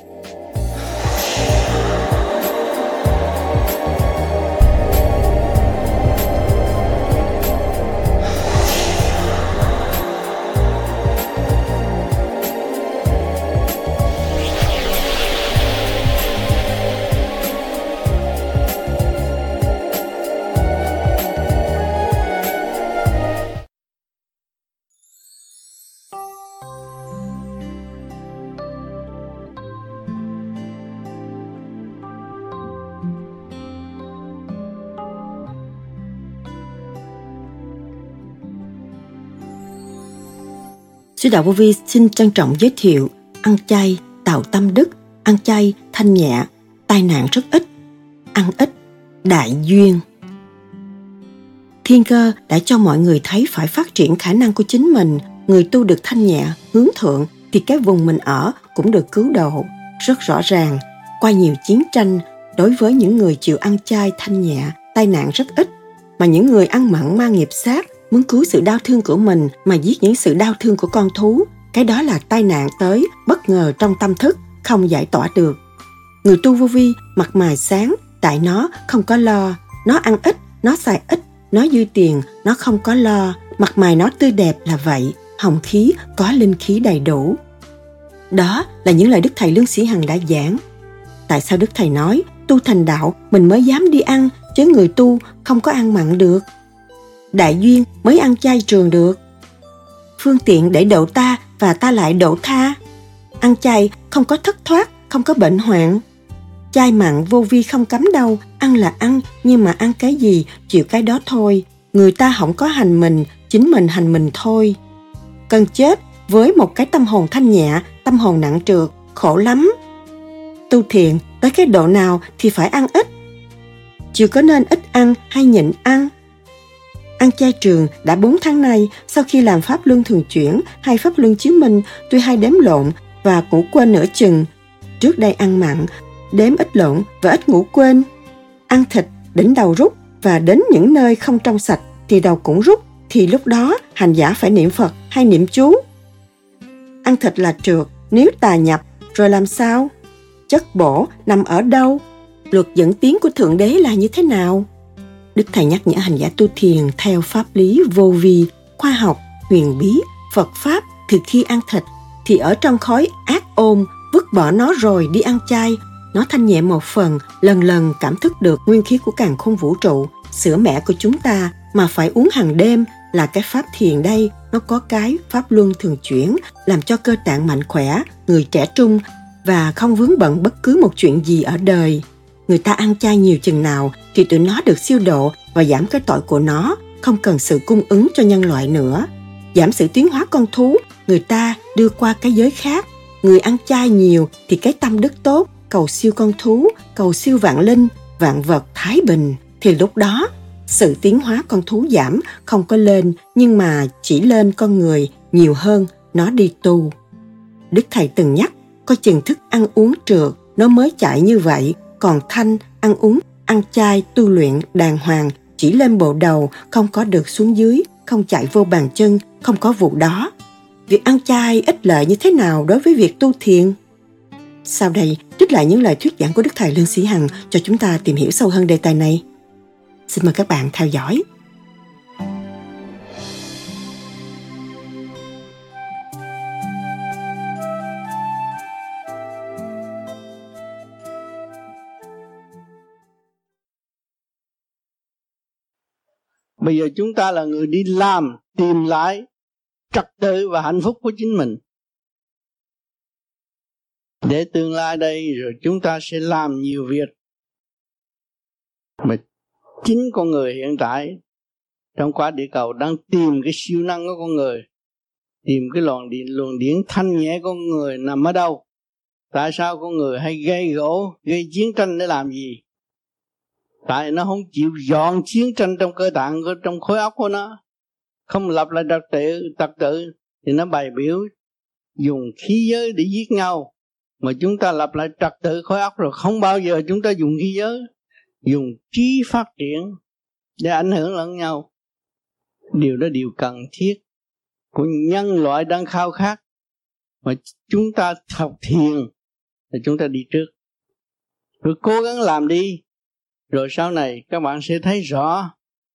Sư Đạo Vô Vi xin trân trọng giới thiệu ăn chay tạo tâm đức, ăn chay thanh nhẹ, tai nạn rất ít, ăn ít, đại duyên. Thiên cơ đã cho mọi người thấy phải phát triển khả năng của chính mình. Người tu được thanh nhẹ, hướng thượng thì cái vùng mình ở cũng được cứu độ. Rất rõ ràng, qua nhiều chiến tranh, đối với những người chịu ăn chay thanh nhẹ, tai nạn rất ít. Mà những người ăn mặn mang nghiệp sát, muốn cứu sự đau thương của mình mà giết những sự đau thương của con thú, cái đó là tai nạn tới bất ngờ trong tâm thức, không giải tỏa được. Người tu vô vi mặt mày sáng, tại nó không có lo, nó ăn ít, nó xài ít, nó dư tiền, nó không có lo, mặt mày nó tươi đẹp là vậy, hồng khí có linh khí đầy đủ. Đó là những lời Đức Thầy Lương Sĩ Hằng đã giảng. Tại sao Đức Thầy nói tu thành đạo mình mới dám đi ăn, chứ người tu không có ăn mặn được? Đại duyên mới ăn chay trường được. Phương tiện để độ ta và ta lại độ tha. Ăn chay không có thất thoát, không có bệnh hoạn. Chay mặn vô vi không cấm đâu, ăn là ăn, nhưng mà ăn cái gì chịu cái đó thôi. Người ta không có hành mình, chính mình hành mình thôi. Cần chết với một cái tâm hồn thanh nhẹ, tâm hồn nặng trược, khổ lắm. Tu thiện tới cái độ nào thì phải ăn ít. Chưa có nên ít ăn hay nhịn ăn. Ăn chay trường đã 4 tháng nay, sau khi làm pháp luân thường chuyển hay pháp luân chiếu minh, tôi hay đếm lộn và ngủ quên nửa chừng. Trước đây ăn mặn, đếm ít lộn và ít ngủ quên. Ăn thịt, đỉnh đầu rút, và đến những nơi không trong sạch thì đầu cũng rút, thì lúc đó hành giả phải niệm Phật hay niệm chú. Ăn thịt là trượt, nếu tà nhập, rồi làm sao? Chất bổ nằm ở đâu? Luật dẫn tiến của Thượng Đế là như thế nào? Đức Thầy nhắc nhở hành giả tu thiền theo pháp lý vô vi, khoa học, huyền bí, Phật Pháp. Từ khi ăn thịt thì ở trong khói ác ôn, vứt bỏ nó rồi đi ăn chay. Nó thanh nhẹ một phần, lần lần cảm thức được nguyên khí của càn khôn vũ trụ, sữa mẹ của chúng ta mà phải uống hàng đêm là cái pháp thiền đây. Nó có cái pháp luân thường chuyển, làm cho cơ tạng mạnh khỏe, người trẻ trung và không vướng bận bất cứ một chuyện gì ở đời. Người ta ăn chay nhiều chừng nào thì tụi nó được siêu độ và giảm cái tội của nó, không cần sự cung ứng cho nhân loại nữa. Giảm sự tiến hóa con thú, người ta đưa qua cái giới khác. Người ăn chay nhiều thì cái tâm đức tốt, cầu siêu con thú, cầu siêu vạn linh, vạn vật thái bình. Thì lúc đó, sự tiến hóa con thú giảm, không có lên, nhưng mà chỉ lên con người nhiều hơn, nó đi tu. Đức Thầy từng nhắc, coi chừng thức ăn uống trượt, nó mới chạy như vậy. Còn thanh, ăn uống, ăn chay, tu luyện đàng hoàng, chỉ lên bộ đầu, không có được xuống dưới, không chạy vô bàn chân, không có vụ đó. Việc ăn chay ích lợi như thế nào đối với việc tu thiền? Sau đây, trích lại những lời thuyết giảng của Đức Thầy Lương Sĩ Hằng cho chúng ta tìm hiểu sâu hơn đề tài này. Xin mời các bạn theo dõi. Bây giờ chúng ta là người đi làm, tìm lại trật tự và hạnh phúc của chính mình. Để tương lai đây rồi chúng ta sẽ làm nhiều việc. Mà chính con người hiện tại trong quả địa cầu đang tìm cái siêu năng của con người. Tìm cái luồng điển thanh nhẹ của con người nằm ở đâu. Tại sao con người hay gây gỗ, gây chiến tranh để làm gì? Tại nó không chịu dọn chiến tranh trong cơ tạng, trong khối óc của nó. Không lập lại trật tự thì nó bày biểu dùng khí giới để giết nhau. Mà chúng ta lập lại trật tự khối óc rồi, không bao giờ chúng ta dùng khí giới. Dùng trí phát triển để ảnh hưởng lẫn nhau. Điều đó điều cần thiết của nhân loại đang khao khát. Mà chúng ta học thiền thì chúng ta đi trước. Rồi cố gắng làm đi. Rồi sau này các bạn sẽ thấy rõ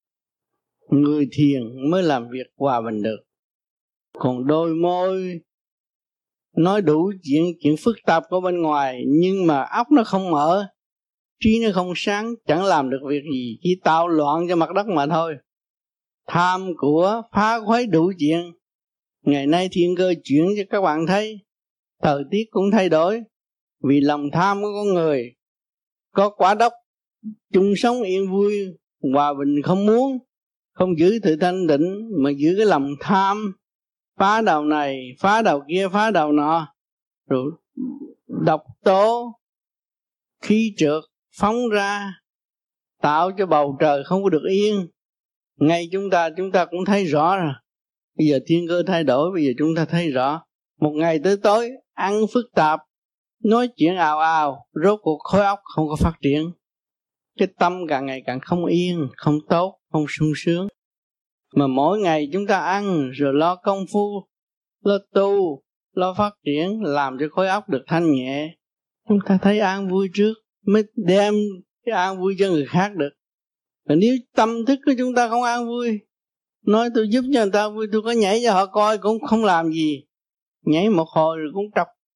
người thiền mới làm việc hòa bình được. Còn đôi môi nói đủ chuyện phức tạp của bên ngoài, nhưng mà óc nó không mở, trí nó không sáng, chẳng làm được việc gì, chỉ tạo loạn cho mặt đất mà thôi. Tham của phá khuấy đủ chuyện. Ngày nay thiên cơ chuyển cho các bạn thấy, thời tiết cũng thay đổi vì lòng tham của con người. Có quả đốc chung sống yên vui hòa bình, không muốn, không giữ tự thanh định, mà giữ cái lòng tham, phá đầu này, phá đầu kia, phá đầu nọ, rồi độc tố khí trượt phóng ra, tạo cho bầu trời không có được yên. Ngay chúng ta cũng thấy rõ rồi. Bây giờ thiên cơ thay đổi, bây giờ chúng ta thấy rõ. Một ngày tới tối ăn phức tạp, nói chuyện ào ào, rốt cuộc khối óc không có phát triển. Cái tâm càng ngày càng không yên, không tốt, không sung sướng. Mà mỗi ngày chúng ta ăn rồi lo công phu, lo tu, lo phát triển, làm cho khối óc được thanh nhẹ. Chúng ta thấy an vui trước mới đem cái an vui cho người khác được. Và nếu tâm thức của chúng ta không an vui, nói tôi giúp cho người ta vui, tôi có nhảy cho họ coi cũng không làm gì. Nhảy một hồi rồi cũng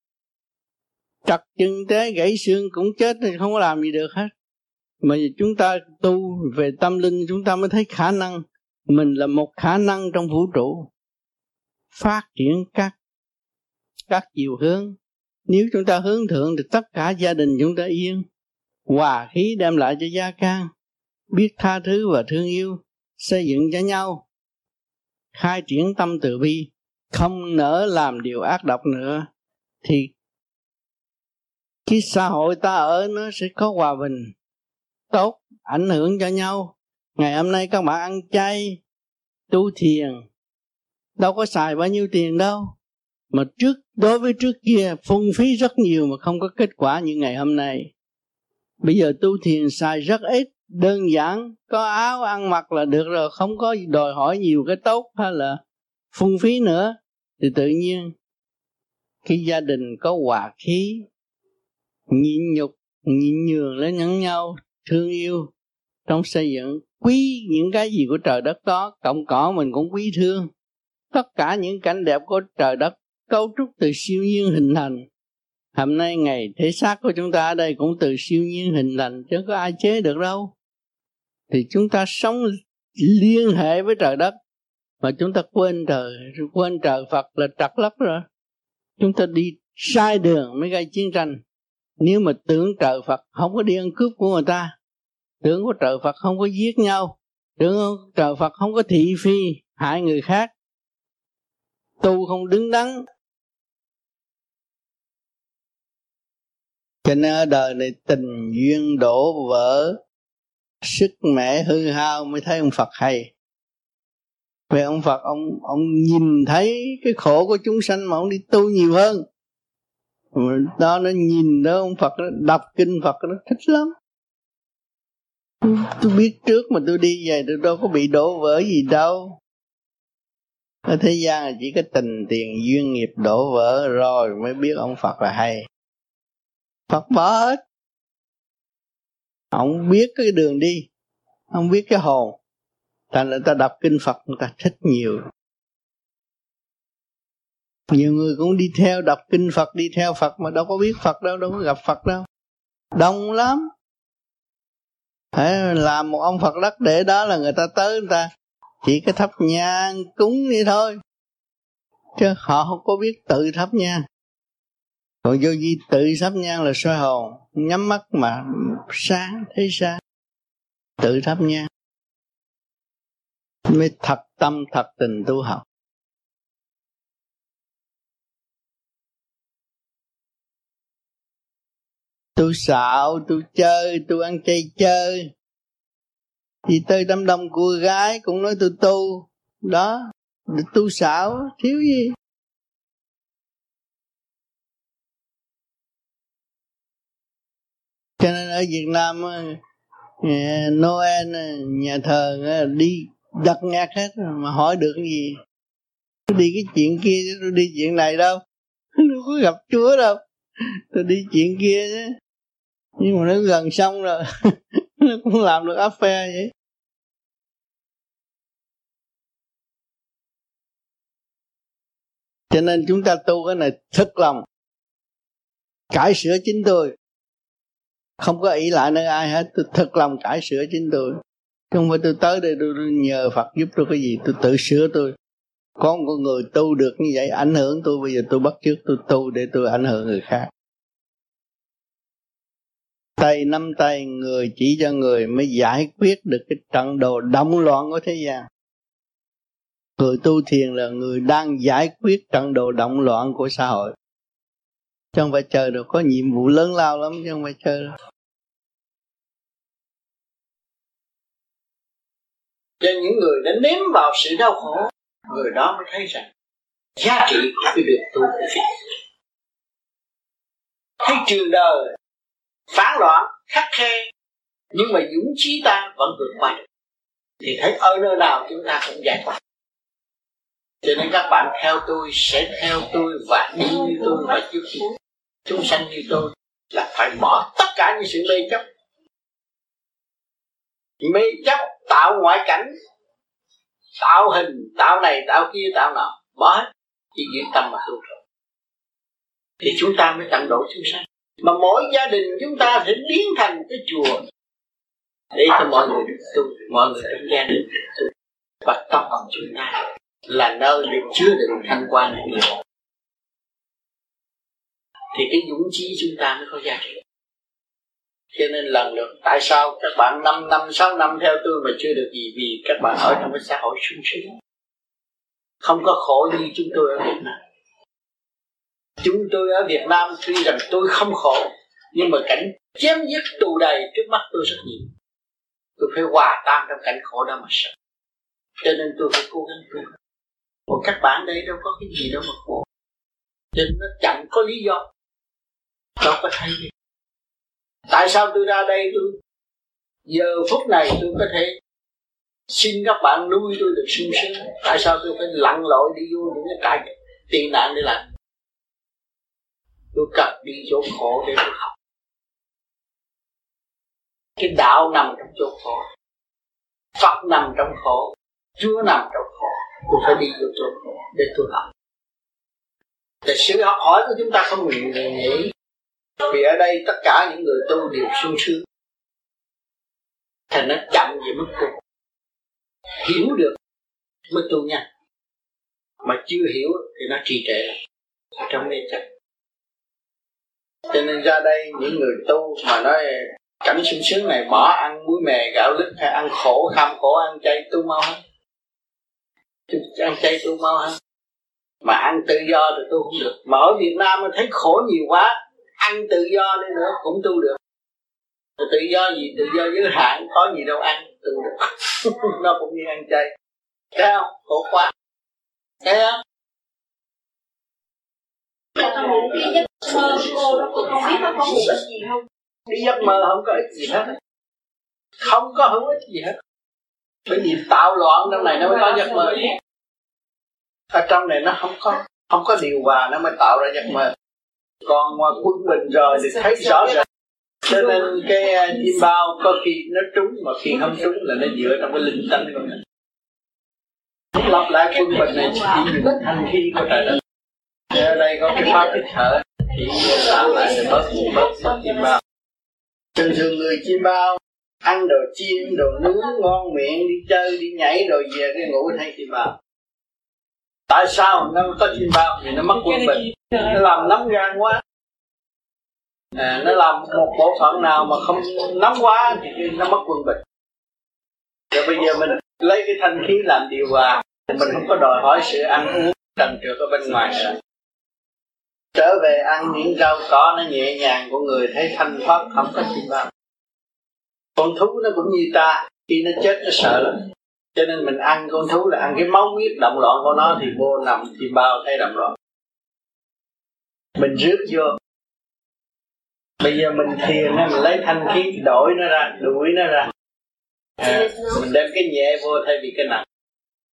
trật chân té gãy xương cũng chết, thì không có làm gì được hết. Mà chúng ta tu về tâm linh, chúng ta mới thấy khả năng mình là một khả năng trong vũ trụ, phát triển các chiều hướng. Nếu chúng ta hướng thượng thì tất cả gia đình chúng ta yên, hòa khí đem lại cho gia can, biết tha thứ và thương yêu, xây dựng cho nhau, khai triển tâm từ bi, không nỡ làm điều ác độc nữa, thì cái xã hội ta ở nó sẽ có hòa bình tốt, ảnh hưởng cho nhau. Ngày hôm nay các bạn ăn chay, tu thiền, đâu có xài bao nhiêu tiền đâu. Mà đối với trước kia phung phí rất nhiều mà không có kết quả như ngày hôm nay. Bây giờ tu thiền xài rất ít, đơn giản, có áo ăn mặc là được rồi, không có đòi hỏi nhiều cái tốt hay là phung phí nữa. Thì tự nhiên khi gia đình có hòa khí, nhịn nhục, nhịn nhường lên lẫn nhau, thương yêu trong xây dựng, quý những cái gì của trời đất đó, cộng cỏ mình cũng quý thương. Tất cả những cảnh đẹp của trời đất cấu trúc từ siêu nhiên hình thành. Hôm nay ngày thể xác của chúng ta ở đây cũng từ siêu nhiên hình thành, chứ có ai chế được đâu. Thì chúng ta sống liên hệ với trời đất, mà chúng ta quên trời Phật là trật lắm rồi. Chúng ta đi sai đường mới gây chiến tranh. Nếu mà tưởng trời Phật không có đi ăn cướp của người ta, tưởng của trời Phật không có giết nhau, tưởng trời Phật không có thị phi hại người khác, tu không đứng đắn. Cho nên ở đời này tình duyên đổ vỡ, sức mẻ hư hao mới thấy ông Phật hay. Về ông Phật, ông nhìn thấy cái khổ của chúng sanh mà ông đi tu nhiều hơn. Đó, nó nhìn đó ông Phật, nó đọc kinh Phật nó thích lắm. Tôi biết trước mà tôi đi về tôi đâu có bị đổ vỡ gì đâu. Ở thế gian là chỉ có tình tiền duyên nghiệp đổ vỡ rồi mới biết ông Phật là hay. Phật bỏ hết. Ông biết cái đường đi, ông biết cái hồn. Thành ra ta đọc kinh Phật người ta thích nhiều. Nhiều người cũng đi theo đọc kinh Phật, đi theo Phật mà đâu có biết Phật đâu, đâu có gặp Phật đâu. Đông lắm. Phải làm một ông Phật đất để đó là người ta tới, người ta chỉ có thắp nhang cúng vậy thôi, chứ họ không có biết tự thắp nhang. Còn vô vi tự thắp nhang là soi hồn, nhắm mắt mà sáng thấy sáng, tự thắp nhang mới thật tâm thật tình tu học. Tu xạo, tu chơi, tu ăn chay chơi. Thì tới đám đông cô gái cũng nói tôi tu. Đó, tu xạo, thiếu gì. Cho nên ở Việt Nam Noel nhà thờ đi đặt nhạc hết mà hỏi được cái gì. Tôi đi cái chuyện kia, tôi đi chuyện này đâu. Tôi có gặp Chúa đâu. tôi đi chuyện kia chứ, nhưng mà nó gần xong rồi nó cũng làm được affair vậy. Cho nên chúng ta tu cái này thực lòng cải sửa chính tôi, không có ỷ lại nơi ai hết. Tôi thực lòng cải sửa chính tôi, không phải tôi tới đây tôi nhờ Phật giúp tôi cái gì. Tôi tự sửa tôi. Có một con người tu được như vậy ảnh hưởng tôi, bây giờ tôi bắt chước tôi tu để tôi ảnh hưởng người khác. Tay nắm tay, người chỉ cho người mới giải quyết được cái trận đồ động loạn của thế gian. Người tu thiền là người đang giải quyết trận đồ động loạn của xã hội, chứ không phải chờ được. Có nhiệm vụ lớn lao lắm chứ không phải chờ đâu. Cho những người đã nếm vào sự đau khổ, người đó mới thấy rằng giá trị của cái việc tu của Phật. Thấy trường đời phản loạn khắc khe, nhưng mà dũng chí ta vẫn vượt qua được, thì thấy ở nơi nào chúng ta cũng giải thoát. Cho nên các bạn theo tôi sẽ theo tôi và đi như tôi và chúng sanh như tôi, là phải bỏ tất cả những sự mê chấp. Mê chấp tạo ngoại cảnh, tạo hình, tạo này, tạo kia, tạo nọ, bỏ hết, chỉ giữ tâm mà tu rồi. Thì chúng ta mới tận độ chúng sanh. Mà mỗi gia đình chúng ta sẽ biến thành một cái chùa để cho mọi người được tu, mọi người trong gia đình được tu. Và tâm hồn chúng ta là nơi để chứa đựng thanh quan của Điều. Thì cái dũng chí chúng ta mới có giá trị. Cho nên lần lượt tại sao các bạn 5 năm, 6 năm theo tôi mà chưa được gì? Vì các bạn ở trong cái xã hội sung sướng, không có khổ như chúng tôi ở Việt Nam. Chúng tôi ở Việt Nam tuy rằng tôi không khổ, nhưng mà cảnh chém giết tù đầy trước mắt tôi rất nhiều. Tôi phải hòa tan trong cảnh khổ đó mà sợ. Cho nên tôi phải cố gắng tu. Còn các bạn đây đâu có cái gì đâu mà khổ. Cho nên nó chẳng có lý do. Đâu có thấy gì. Tại sao tôi ra đây tôi giờ phút này tôi có thể xin các bạn nuôi tôi được sung sướng? Tại sao tôi phải lặn lội đi vô những cái trại tị nạn để làm? Tôi cần đi chỗ khổ để tôi học. Cái đạo nằm trong chỗ khổ, Phật nằm trong khổ, Chúa nằm trong khổ. Tôi phải đi vô chỗ khổ để tôi học. Thì sự học hỏi của chúng ta không ngừng nghỉ. Vì ở đây tất cả những người tu đều sung sướng, thành nó chậm về mức tu. Hiểu được mới tu nhanh, mà chưa hiểu thì nó trì trệ ở trong mê chấp. Cho nên ra đây những người tu mà nói cảnh sung sướng này, bỏ ăn muối mè gạo lứt hay ăn khổ kham khổ, ăn chay tu mau hơn. Ăn chay tu mau hơn. Mà ăn tự do thì tu không được. Mà ở Việt Nam thấy khổ nhiều quá, ăn tự do đi nữa cũng tu được. Tự do gì? Tự do giới hạn, có gì đâu ăn tu được. Nó cũng như ăn chay. Thấy không? Khổ quá. Thấy không? Đi giấc mơ cô đó, cô không biết nó có mục đích gì không? Đi giấc mơ không có ích gì hết. Không có hữu ích gì hết. Bởi vì tạo loạn trong này nó mới có giấc mơ. Ở trong này nó không có điều hòa, nó mới tạo ra giấc mơ. Còn mà quân bình rồi thì thấy rõ ràng. Cho nên cái chim bao có khi nó trúng, mà khi không trúng là nó dựa trong cái linh tánh của mình. Lặp lại quân bình này chỉ những thanh khí của trời đất. Ở đây có cái pháp hít thở thì làm lại để bớt chim bao. Thường thường người chim bao ăn đồ chiên, đồ nướng ngon miệng, đi chơi, đi nhảy rồi về cái ngủ thấy chim bao. Tại sao nó có chim bao? Vì nó mất quân bình, nó làm nóng gan quá. Nó làm một bộ phận nào mà không nóng quá thì nó mất quân bình. Rồi bây giờ mình lấy cái thanh khí làm điều hòa, thì mình không có đòi hỏi sự ăn uống trần trượt ở bên ngoài nữa. Trở về ăn những rau cỏ nó nhẹ nhàng của người, thấy thanh thoát, không có chim bao. Con thú nó cũng như ta, khi nó chết nó sợ lắm. Cho nên mình ăn con thú là ăn cái máu huyết động loạn của nó, thì vô nằm chim bao thấy động loạn. Mình rước vô. Bây giờ mình thiền, mình lấy thanh khí đổi nó ra, đuổi nó ra. Mình đem cái nhẹ vô thay vì cái nặng.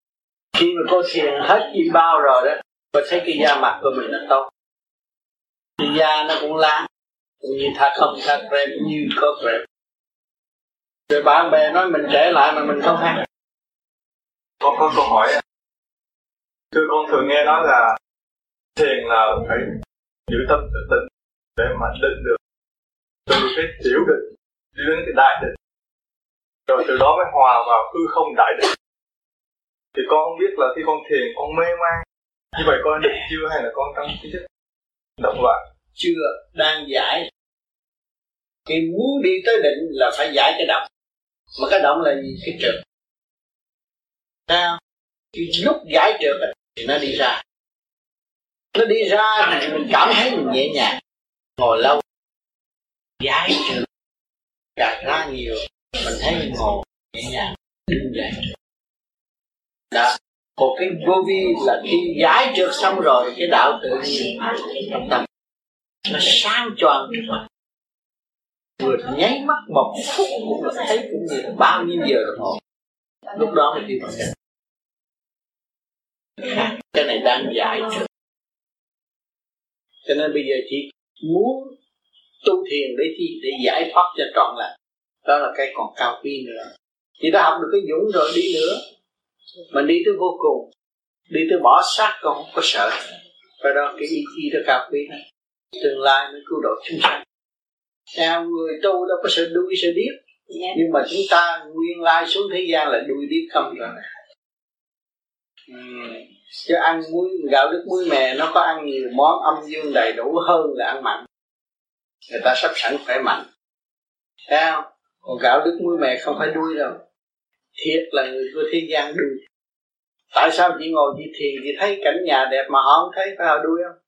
Khi mà cô thiền hết chim bao rồi đó, cô thấy cái da mặt của mình nó tốt. thì da nó cũng lá, như tha không tha krem, như có krem. Rồi bạn bè nói mình trẻ lại mà mình không hay. Có câu hỏi. Thưa con thường nghe nói là thiền là phải giữ tâm tự tịnh để mà định được từ cái tiểu định đi đến cái đại định, rồi từ đó mới hòa vào hư không đại định. Thì con không biết là khi con thiền con mê man như vậy con định chưa, hay là con trong cái chất động loạn? Chưa, đang giải. Khi muốn đi tới định là phải giải cái động. Mà cái động là gì? Cái trượt. Sao? Khi lúc giải trượt thì nó đi ra. Nó đi ra thì mình cảm thấy mình nhẹ nhàng. Ngồi lâu giải trượt gạt ra nhiều, mình thấy mình ngồi nhẹ nhàng, đứng dậy. Đó. Một cái vô vi là khi giải trượt xong rồi cái đạo tự nhiên trong tâm nó sáng choang trước mặt. Vừa nháy mắt một phút cũng là thấy cũng như là bao nhiêu giờ đồng hồ. Lúc đó mới đi vào định. Cái này đang giải trượt. Cho nên bây giờ chị muốn tu thiền để chi? Để giải thoát cho trọn lành. Đó là cái còn cao quý nữa. Chị đã học được cái dũng rồi, đi nữa. Mình đi tới vô cùng, đi tới bỏ xác còn không có sợ. Và đó cái ý chí đó cao quý đó. Tương lai mới cứu độ chúng sanh. Sao người tu đâu có sợ đuôi sợ điếc. Nhưng mà chúng ta nguyên lai xuống thế gian là đuôi điếc không rồi. Chứ ăn muối, gạo lứt muối mè nó có ăn nhiều món âm dương đầy đủ hơn là ăn mặn. Người ta sắp sẵn khỏe mạnh. Thấy không? Còn gạo lứt muối mè không phải đuôi đâu. Thiệt là người của thế gian đuôi. Tại sao chị ngồi chị thiền chị thấy cảnh nhà đẹp mà họ không thấy, phải họ đuôi không?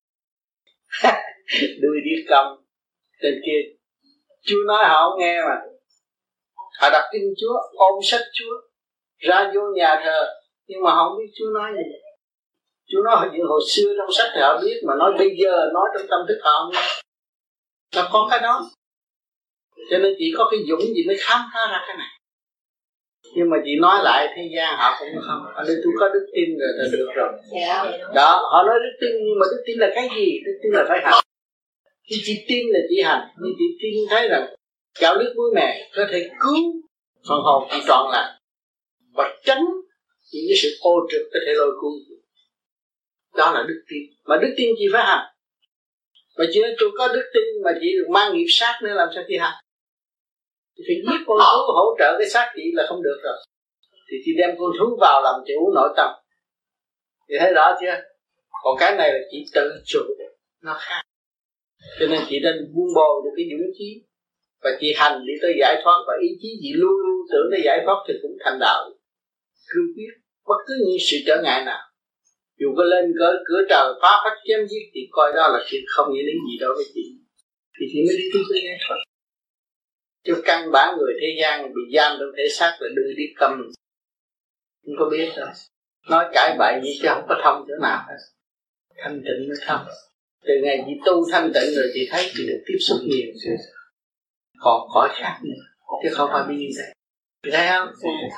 Đuôi điếc cầm. Trên kia Chúa nói họ không nghe mà. Họ đọc kinh Chúa, ôm sách Chúa, ra vô nhà thờ, nhưng mà họ không biết Chúa nói gì. Chúa nói hồi xưa trong sách thì họ biết, mà nói bây giờ nói trong tâm thức họ không nghe. Nó có cái đó. Cho nên chỉ có cái dũng gì mới khám phá ra cái này. Nhưng mà chị nói lại thế gian họ cũng không. Họ nói tôi có đức tin rồi là được rồi. Đó, họ nói đức tin, nhưng mà đức tin là cái gì? Đức tin là phải hành. Khi chị tin là chị hành. Nhưng chị tin thấy rằng gạo lứt muối mè có thể cứu phần hồn chị trọn lành và tránh những cái sự ô trực có thể lôi cuốn. Đó là đức tin. Mà đức tin chị phải hành. Mà chị nói tôi có đức tin mà chị được mang nghiệp sát nữa, làm sao chị hành? Thì phải giết con thú hỗ trợ cái xác chị là không được rồi. Thì chị đem con thú vào làm chủ nội tâm. Chị thấy rõ chưa? Còn cái này là chị tự chủ, nó khác. Cho nên chị nên buông bồi được cái dũng chí. Và chị hành đi tới giải thoát. Và ý chí chị luôn luôn tưởng tới giải thoát thì cũng thành đạo. Cương quyết bất cứ những sự trở ngại nào. Dù có lên cửa trời phá phách chém giết thì coi đó là chuyện không nghĩa đến gì đâu với chị. Thì chị mới đi tới giải thoát. Chứ căn bản người thế gian bị giam trong thể xác là đưa đi cầm. Không có biết đâu. Nói cãi bậy gì chứ không có thông chỗ nào hết. Thanh tịnh mới thông. Từ ngày chị tu thanh tịnh rồi chị thấy chị được tiếp xúc nhiều. Còn cõi khác nữa. Chứ không phải đi như vậy. Chị thấy không?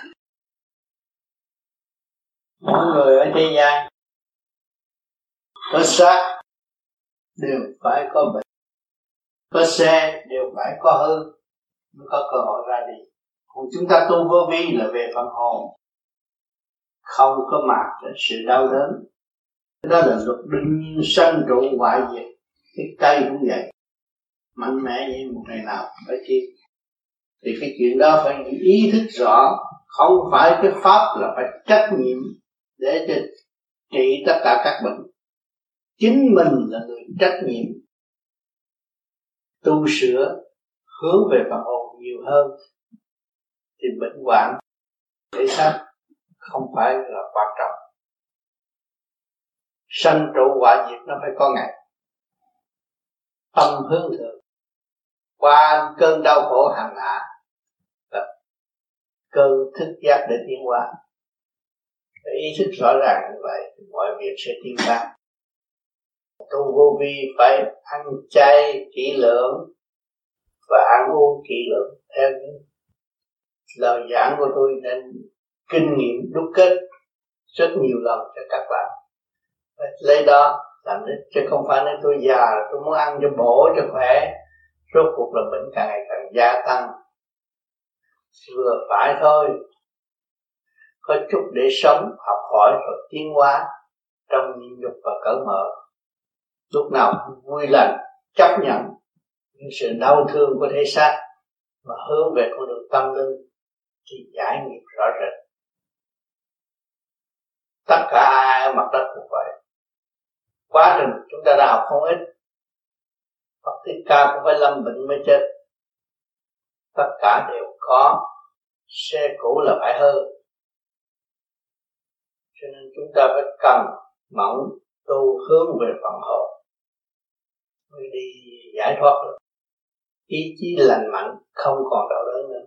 Mọi người ở thế gian có xác đều phải có bệnh, có xe đều phải có hư mới có cơ hội ra đi. Còn chúng ta tu vô vi là về phần hồn, không có mạc đến sự đau đớn. Đó là luật đương nhiên sanh trụ hoại diệt. Cái cây cũng vậy, mạnh mẽ như một ngày nào phải chi. Thì cái chuyện đó phải ý thức rõ. Không phải cái pháp là phải trách nhiệm để cho trị tất cả các bệnh. Chính mình là người trách nhiệm tu sửa hướng về phần hồn nhiều hơn. Thì bệnh hoạn thể xác không phải là quan trọng. Sanh trụ hoại diệt nó phải có ngày. Tâm hướng thượng qua cơn đau khổ hành hạ, cơn thức giác để tiến hóa. Ý thức rõ ràng như vậy, mọi việc sẽ tiến hóa. Tu vô vi phải ăn chay kỹ lưỡng và ăn uống kỹ lưỡng theo những lời giảng của tôi, nên kinh nghiệm đúc kết rất nhiều lần cho các bạn. Lấy đó làm ít, chứ không phải nói tôi già tôi muốn ăn cho bổ cho khỏe, rốt cuộc là bệnh càng ngày càng gia tăng. Vừa phải thôi, có chút để sống, học hỏi và tiến hóa trong nhịn nhục và cởi mở, lúc nào cũng vui lành, chấp nhận những sự đau thương của thể xác mà hướng về con đường tâm linh thì giải nghiệp rõ rệt. Tất cả ai ở mặt đất cũng vậy. Quá trình chúng ta đã học không ít, Phật Thích Ca cũng phải lâm bệnh mới chết. Tất cả đều có, xe cũ là phải hư. Cho nên chúng ta phải cần mẫn tu hướng về phần hồn mới đi giải thoát được. Ý chí lành mạnh, không còn đau đớn nữa.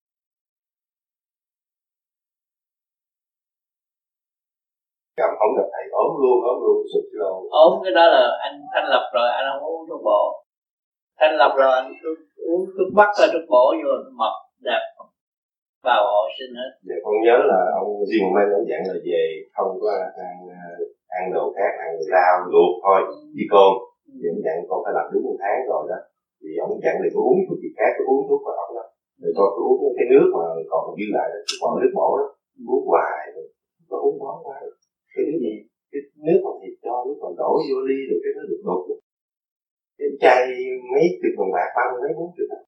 Cảm không gặp thầy ốm luôn sụp luôn. Ốm cái đó là anh thanh lập rồi, anh không uống thuốc bổ. Thanh lập rồi anh uống thuốc bắc ra thuốc bổ vô mập đẹp vào hộ sinh hết. Dạ con nhớ là ông Jim May ông dặn là về không có ăn đồ khác, ăn rau luộc thôi với cơm. Thì ông dặn con phải làm đúng 1 tháng rồi đó. Thì ông dặn là tôi uống thuốc gì khác, tôi uống thuốc vào ổng đó. Rồi con tôi uống cái nước mà còn dư lại đó, còn nước bổ đó, uống hoài, có uống bó quá. Cái thứ gì, cái nước mà thịt cho nước còn đổ vô ly rồi cái nó được đột được. Cái chai mấy chục đồng bạc, 30 mấy 40 đồng.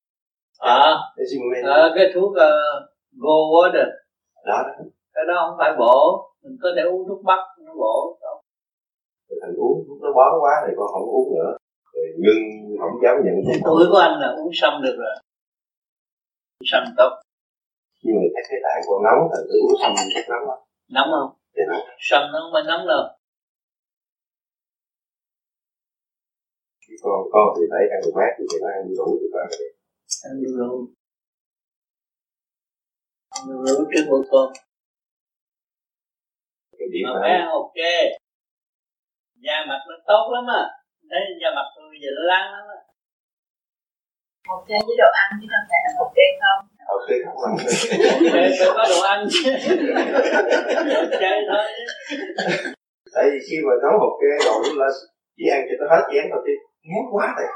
Cái thuốc Go Water đó. Cái đó không phải bổ, mình có thể uống thuốc bắc nó bổ. Rồi thành uống thuốc nó bón quá thì con không uống nữa. Rồi ngưng không dám nhận thuốc. Tuổi của anh là uống sâm được rồi, uống sâm tốt. Nhưng mà cái tạng con nóng thì cứ uống sâm rất nóng lắm. Nóng không? Dạ nóng. Sâm nó không phải nóng đâu. Con thì phải ăn đồ mát thì nó ăn đủ thì phải ăn. Ăn đủ. Ăn đủ trước bữa cơm. Mà phải ăn ok. Da mặt nó tốt lắm á. Thấy da mặt tôi bây giờ nó láng lắm á. Ok với đồ ăn chứ không phải là ok không? Ok không ăn. Phải có đồ ăn chứ. Chơi thôi. Tại vì khi mà nấu hộp kê rồi lên chỉ ăn cho nó hết chén thôi chứ ngán quá rồi.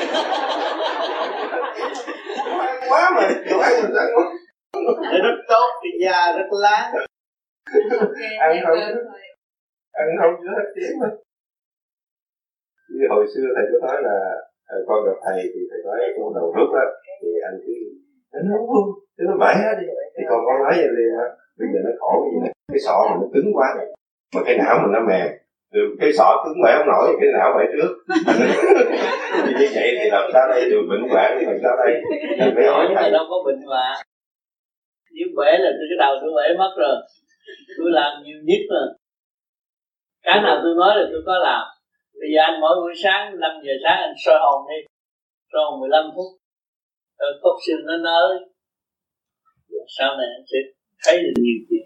Ăn quá mà đồ ăn mình ăn quá. Rất tốt thì da rất láng. Ăn không chứ hết chén thôi. Như hồi xưa thầy có nói là con gặp thầy thì thầy nói con đầu rút á thì anh cứ nó nóng luôn chứ nó bể hết đi thì con nói vậy liền á. Bây giờ nó khổ gì nè, cái sọ mình nó cứng quá rồi mà cái não mình nó mềm, rồi cái sọ cứng bể không nổi cái não bể trước. Thì như vậy thì làm sao đây, đường bệnh hoạn thì làm sao đây? Thầy mới hỏi thầy. Đâu có bệnh hoạn, nếu bể là cái đầu tôi bể mất rồi, tôi làm nhiều nhất rồi. Cái nào tôi nói là tôi có làm. Bây giờ anh mỗi buổi sáng 5 giờ sáng anh soi hồn đi, soi hồn 15 phút, rồi cốt xương nó nới, sau này anh sẽ thấy được nhiều chuyện.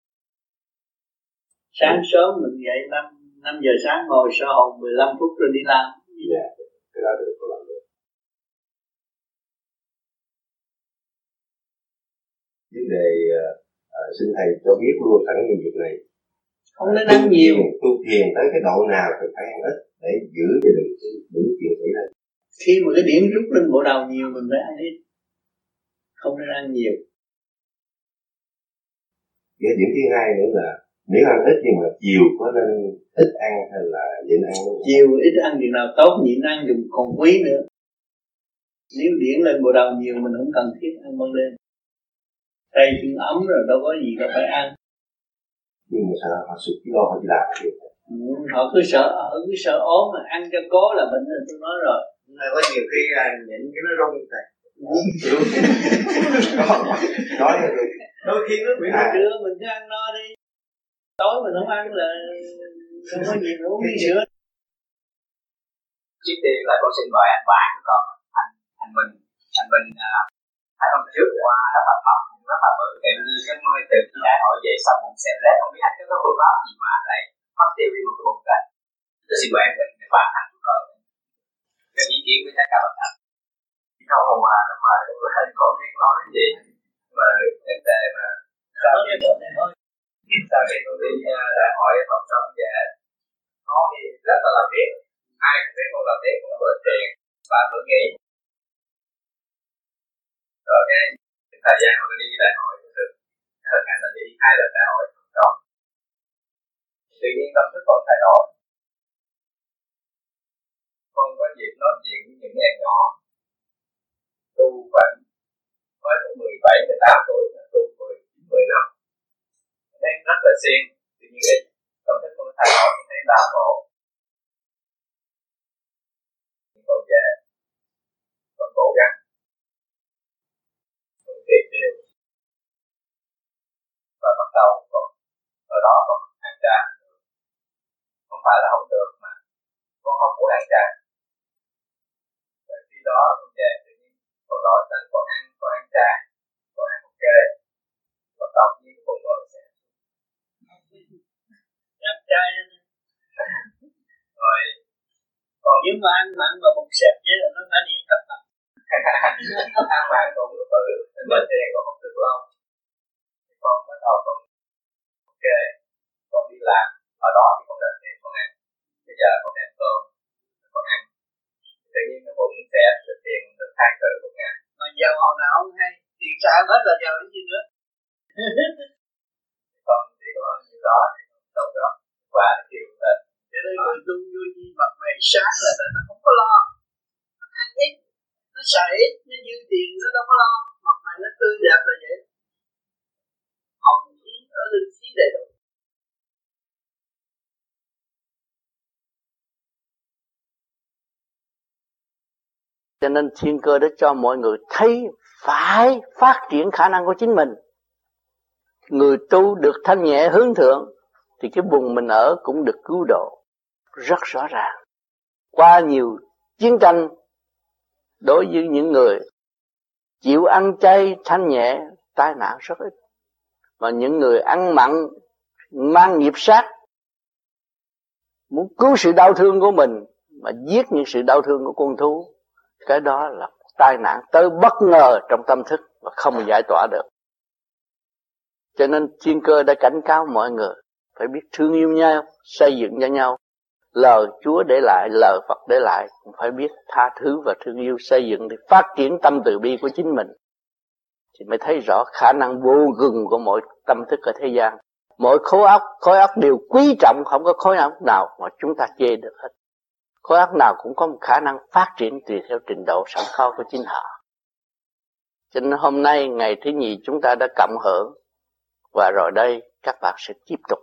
Sáng sớm mình dậy 5 giờ sáng ngồi soi hồn 15 phút rồi đi làm. Dạ, cái đó được, tôi làm được. Vấn đề xin thầy cho biết luôn sẵn những việc này. Không nên ăn nhiều. Tu thiền tới cái độ nào thì phải ăn ít để giữ cho đừng chuyện xảy ra. Khi mà cái điểm rút lên bộ đầu nhiều mình phải ăn ít, không nên ăn nhiều. Cái điểm thứ hai nữa là nếu ăn ít nhưng mà chiều có nên ít ăn hay là nhịn ăn luôn? Chiều ít ăn chừng nào tốt, nhịn ăn dùng còn quý nữa. Nếu điển lên bộ đầu nhiều mình không cần thiết ăn ban đêm. Tay chân ấm rồi đâu có gì đâu phải ăn. Nhưng mà sợ họ sụt kilo họ chỉ làm được. Họ cứ sợ ốm mà ăn cho cố là bệnh rồi tôi nói rồi. Nhưng mà có nhiều khi là nhịn cái nó rung thầy. Nói rồi. Đôi khi nó bị Trưa mình cứ ăn no đi. Tối mình không ăn là không có gì uống miếng sữa. Trước tiên là con xin mời anh bạn của con, anh Minh hai hôm trước qua rất là mập, rất là bự, tự nhiên cái mới từ khi đại hội về xong bụng xẹp lép, không biết anh có phương pháp gì mà lại mất tiêu đi một cái bụng này. Tôi xin mời anh Minh để bàn hành của con cái ý kiến với tất cả bạn anh. Không mà bữa nay con biết nói gì mà vấn đề mà sau khi con đi đại hội phòng chống về con thì rất là làm việc, ai cũng biết con làm việc cũng bớt tiền và bớt nghỉ. Rồi cái thời gian mà đi đại hội được hơn ngày là đi 2 lần đại hội không, tự nhiên tâm thức con thay đổi. Con có dịp nói chuyện với những em nhỏ tu vẫn mới có 17, 18 tuổi, tu 19, 10 năm, thấy rất là siêng. Tuy nhiên cái tâm thức con thay đổi, thấy đa bộ. Con về, con cố gắng, con tìm điều và bắt đầu con ở đó con ăn chay. Không phải là không được mà con không muốn ăn chay. Rồi khi đó con về tự nhiên con đổi thành con ăn chay, con ăn ok, con tập như cái bụng rồi sẽ ăn chay. Rồi còn nếu mà ăn mặn và bụng xẹp vậy là nó phải đi tập tập. ăn mặn cũng bự, lên tiền còn không được lâu. Con bắt đầu con ok, con đi làm ở đó thì con lên tiền con ăn. Bây giờ con ăn cơm, con ăn. Tự nhiên cái bụng xẹp được tiền được 2 cử một ngày. Mà giàu hồi nào không hay, tiền xài hết là giàu cái gì nữa. Con chỉ có như đó thì đâu đó và chiều lên. Cho nên người tu vô gì mặt mày sáng là nó không có lo. Nó ăn ít, nó xài ít, nó dư tiền nó đâu có lo. Mặt mày nó tươi đẹp là vậy. Hồng khí ở lưng khí đầy đủ. Cho nên thiên cơ đã cho mọi người thấy phải phát triển khả năng của chính mình. Người tu được thanh nhẹ hướng thượng thì cái vùng mình ở cũng được cứu độ rất rõ ràng. Qua nhiều chiến tranh, đối với những người chịu ăn chay thanh nhẹ, tai nạn rất ít. Mà những người ăn mặn mang nghiệp sát, muốn cứu sự đau thương của mình mà giết những sự đau thương của con thú, cái đó là tai nạn tới bất ngờ trong tâm thức và không giải tỏa được. Cho nên thiên cơ đã cảnh cáo mọi người phải biết thương yêu nhau, xây dựng cho nhau. Lời Chúa để lại, lời Phật để lại cũng phải biết tha thứ và thương yêu, xây dựng để phát triển tâm từ bi của chính mình. Thì mới thấy rõ khả năng vô cùng của mỗi tâm thức ở thế gian. Mỗi khối óc đều quý trọng, không có khối óc nào mà chúng ta chê được hết. Khối óc nào cũng có một khả năng phát triển tùy theo trình độ sẵn có của chính họ. Cho nên hôm nay ngày thứ nhì chúng ta đã cộng hưởng, và rồi đây các bạn sẽ tiếp tục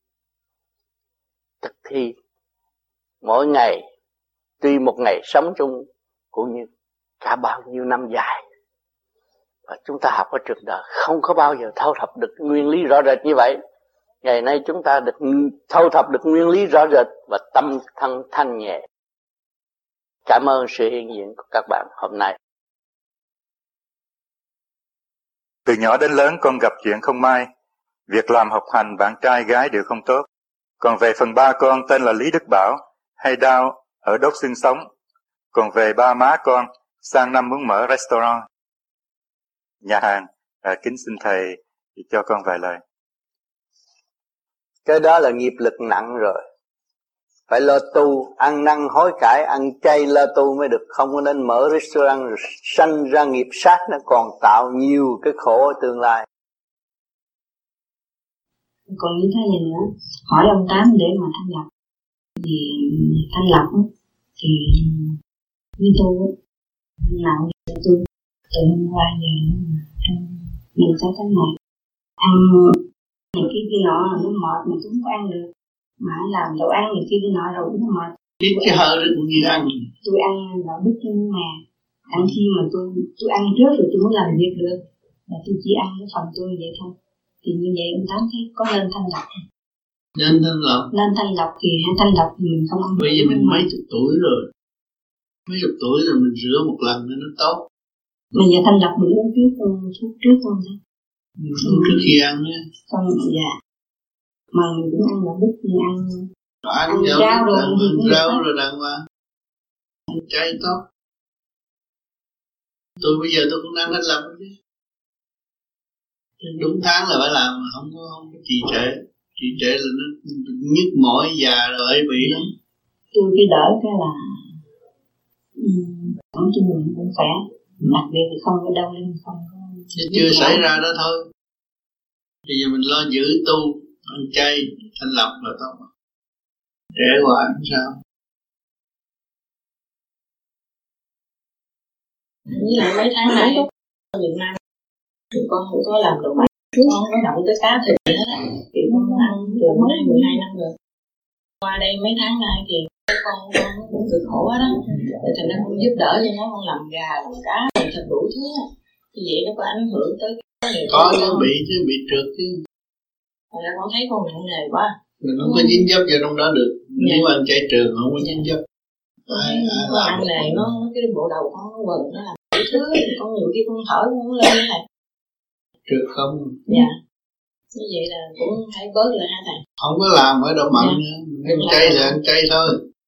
thực thi mỗi ngày, tuy một ngày sống chung cũng như cả bao nhiêu năm dài. Và chúng ta học ở trường đời không có bao giờ thâu thập được nguyên lý rõ rệt như vậy. Ngày nay chúng ta được thâu thập được nguyên lý rõ rệt và tâm thân thanh nhẹ. Cảm ơn sự hiện diện của các bạn hôm nay. Từ nhỏ đến lớn con gặp chuyện không may. Việc làm học hành bạn trai gái đều không tốt. Còn về phần ba con tên là Lý Đức Bảo, hay đau ở đốt xương sống. Còn về ba má con, sang năm muốn mở restaurant, nhà hàng. Kính xin thầy cho con vài lời. Cái đó là nghiệp lực nặng rồi. Phải lo tu, ăn năn hối cải, ăn chay lo tu mới được. Không có nên mở restaurant rồi sanh ra nghiệp sát, nó còn tạo nhiều cái khổ ở tương lai. Còn như thế này nữa, hỏi ông Tám để mà thanh lập. Vì thanh lập thì như tôi nào như tôi từ hôm qua giờ mình sẽ cái này ăn này kia nọ là nó mệt mà cũng không ăn được, mà làm đồ ăn này kia nọ rồi cũng mệt. Biết cái hơi đó cũng như ăn. Tôi ăn đạo đức nhưng mà ăn khi mà tôi ăn trước rồi tôi mới làm việc được, là tôi chỉ ăn cái phần tôi vậy thôi. Thì như vậy ông Tám thấy có nên thanh lọc không? Nên thanh lọc. Nên thanh lọc thì thanh lọc thì mình không ăn. Bây giờ mình mấy chục tuổi rồi. Mấy chục tuổi rồi mình rửa một lần nên nó tốt. Mà giờ thanh lọc mình uống thuốc trước không thôi. Uống trước khi ăn á. Không, dạ. Mà mình cũng ăn đạo đức, mình ăn rau rồi, ăn rau rồi đàng hoàng. Ăn chay tốt. Tôi bây giờ tôi cũng đang thanh lọc chứ. Đúng tháng là phải làm mà không có trì trệ. Trì trệ là nó nhức mỏi già rồi ấy bị lắm. Tôi cái đỡ cái là nói chung mình cũng khỏe, đặc biệt là không có đau lưng, không có chưa xảy ra đó thôi. Bây giờ mình lo giữ tu, ăn chay, thanh lọc là tốt. Trễ hoài không sao. Với lại mấy tháng này ở Việt Nam thì con không có làm đồ mặn, con không có động tới cá thịt gì hết á, thì con ăn được mới 12 năm rồi. Qua đây mấy tháng nay thì con cũng cực khổ hết á, thành ra con giúp đỡ cho nó, con làm gà, làm cá, làm thịt đủ thứ. Thì vậy nó có ảnh hưởng tới cái có chứ, bị trượt chứ. Thành ra con thấy con nặng nề quá. Mình không có dính dấp vào trong đó được. Nếu mà ăn chay trường không có dính dấp. Con ăn này nó cái bộ đầu con nó quần nó làm đủ thứ, con nhiều khi con thở con lên như này. Trượt không? Dạ. Như vậy là cũng phải bớt lại ha thầy. Không có làm ở đâu mặn nữa. Ăn chay là ăn chay thôi.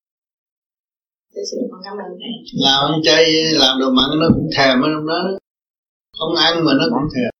Con cảm ơn thầy. Làm ăn chay, làm đồ mặn nó cũng thèm ở trong đó. Không ăn mà nó cũng thèm.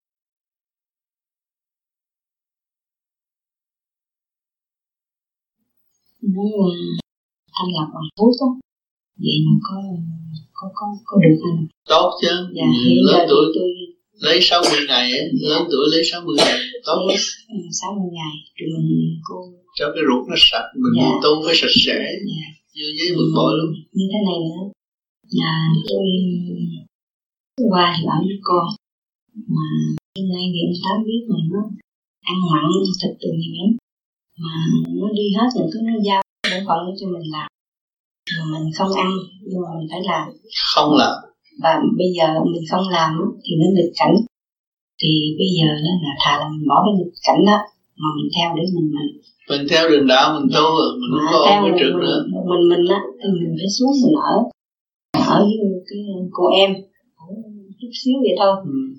Muốn thanh lọc bằng thuốc á, vậy mà có được không? Tốt chứ. Dạ, lớn tuổi tôi lấy 60 ngày ấy, lớn tuổi lấy 60 ngày tốt lắm. 60 ngày rồi mình cô cho cái ruột nó sạch, mình tu phải sạch sẽ. Như giấy bực bội lắm. Như thế này nữa là tôi qua thì ở với con, mà hôm nay thì ông Tám biết mình nó ăn mặn thịt từ nhiều lắm, mà nó đi hết rồi cứ nó giao bổn phận cho mình làm, mà mình không ăn nhưng mà mình phải làm. Không làm. Và bây giờ mình không làm thì nó nghịch cảnh, thì bây giờ đó là thà là mình bỏ cái nghịch cảnh đó mà mình theo để mình theo đường đạo mình tu rồi mình không có ôm cái trượt nữa. Mình á thì mình phải xuống mình ở với cái cô em chút xíu vậy thôi.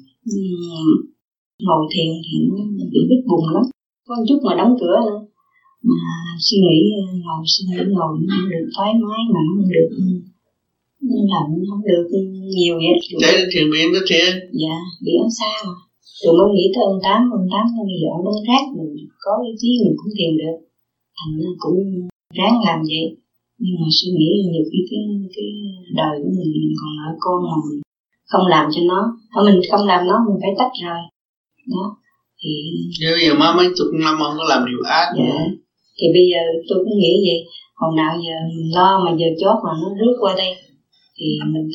Ngồi thiền thì nó bị bít bùng lắm, có một chút mà đóng cửa nữa, mà suy nghĩ ngồi nó không được thoải mái, mà nó không được làm, không được nhiều vậy. Chạy đến thiền viện đó thiệt. Dạ, bị ở xa mà. Rồi mới nghĩ tới ông Tám nó bây giờ ông nói rác, mình có ý chí mình cũng thiền được, thành ra cũng ráng làm vậy. Nhưng mà suy nghĩ nhiều khi cái đời của mình còn ở con mà mình không làm cho nó, mình không làm nó mình phải tách rời đó. Thì bây giờ mấy chục năm không có làm điều ác. Dạ. Thì bây giờ tôi cũng nghĩ vậy, hồi nào giờ mình lo mà giờ chót mà nó rước qua đây thì mình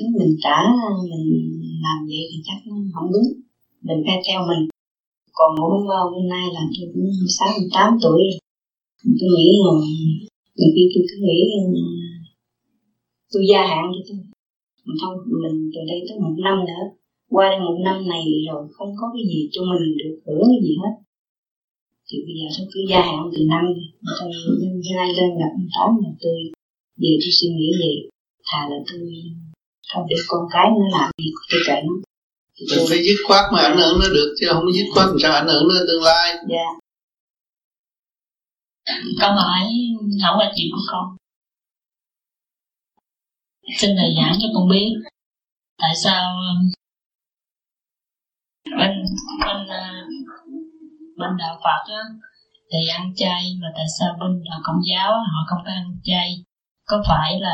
làm vậy thì chắc nó không đúng, mình phải theo mình. Còn hôm nay là tôi cũng 68 tuổi rồi, tôi nghĩ là nhiều khi tôi cứ nghĩ tôi gia hạn cho tôi, thôi mình từ đây tới 1 năm nữa, qua đây 1 năm này rồi không có cái gì cho mình được hưởng cái gì hết, thì bây giờ tôi cứ gia hạn từ năm thôi. Nay lên gặp ông Tám là tôi về tôi suy nghĩ vậy, thà là tôi không để con cái nó làm gì tôi kệ nó. Mình phải dứt khoát mà ảnh hưởng nó được, chứ không có dứt khoát làm sao ảnh hưởng nó tương lai. Dạ. Câu hỏi hỏi là chuyện của con, xin thầy giảng cho con biết tại sao bên đạo Phật á thì ăn chay, mà tại sao bên đạo Công giáo họ không có ăn chay? Có phải là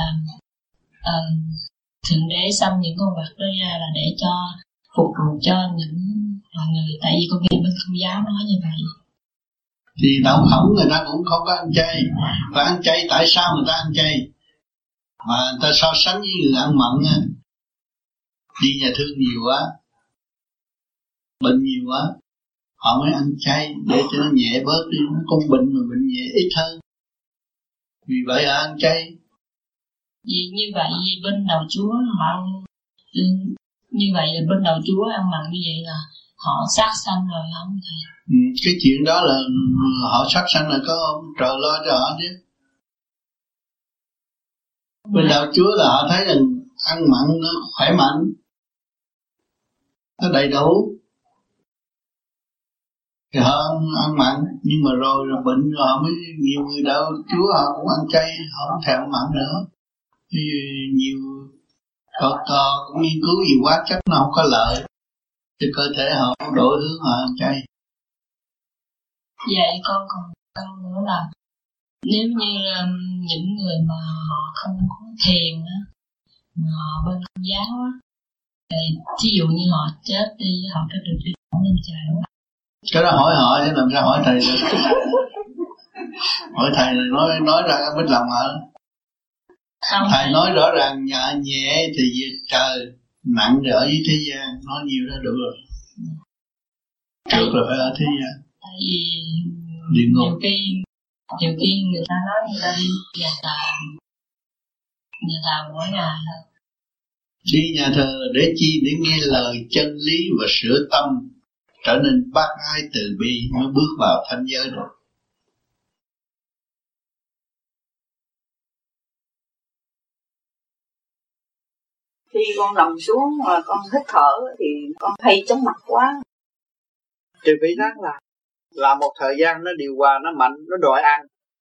thượng đế xâm những con vật đó ra là để cho phục vụ cho những mọi người? Tại vì con nghe bên Công giáo nói như vậy. Thì đạo khổng người ta cũng không có ăn chay. Và ăn chay tại sao người ta ăn chay? Mà người ta so sánh với người ăn mặn á, đi nhà thương nhiều quá, bệnh nhiều quá, họ mới ăn chay để cho nó nhẹ bớt đi, nó không bệnh mà bệnh nhẹ ít hơn. Vì vậy họ ăn chay. Vì như vậy bên đạo Chúa họ như vậy là bên đạo Chúa ăn mặn như vậy là họ sát sanh rồi không thầy? Cái chuyện đó là họ sát sanh là có ông trời lo cho họ chứ. Bên đạo Chúa là họ thấy rằng ăn mặn nó khỏe mạnh, nó đầy đủ, thì họ ăn mặn. Nhưng mà rồi bệnh rồi họ mới, nhiều người đạo Chúa họ cũng ăn chay, họ không thèm ăn mặn nữa. Thì nhiều Phật cũng nghiên cứu nhiều quá, chắc nó không có lợi cho cơ thể họ, đổi hướng họ ăn chay. Vậy con còn câu nữa là nếu như những người mà họ không có thiền á, mà họ bên Công giáo á, thì ví dụ như họ chết đi, họ có được đi lên trời không? Cái đó hỏi họ chứ làm sao hỏi thầy được. Hỏi thầy nói ra biết lòng họ. Thầy nói rõ ràng nhẹ thì trời, nặng thì ở dưới thế gian, nói nhiều ra được rồi. Được rồi phải ở thế gian. Tại vì nhiều khi người ta nói người ta đi nhà thờ mỗi ngày. Đi nhà thờ để chi? Để nghe lời chân lý và sửa tâm, trở nên bác ái từ bi, mới bước vào thánh giới rồi. Khi con nằm xuống mà con hít thở thì con hay chóng mặt quá. Thì phải ráng là một thời gian nó điều hòa, nó mạnh, nó đòi ăn.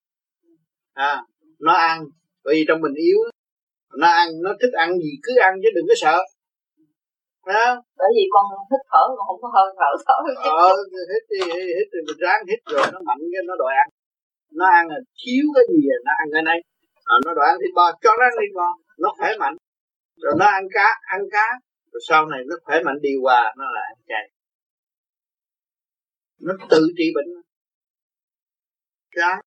Nó ăn, bởi vì trong mình yếu, nó ăn, nó thích ăn gì cứ ăn chứ đừng có sợ. Bởi vì con hít thở, con không có hơi thở thôi. Hít thì mình ráng hít rồi nó mạnh cái nó đòi ăn. Nó ăn là thiếu cái gì nó ăn cái này. Nó đòi ăn thịt bò, cho nó ăn thịt bò, nó khỏe mạnh. Rồi nó ăn cá, rồi sau này nó khỏe mạnh điều hòa, nó là ăn chay. Nó tự trị bệnh. Ráng.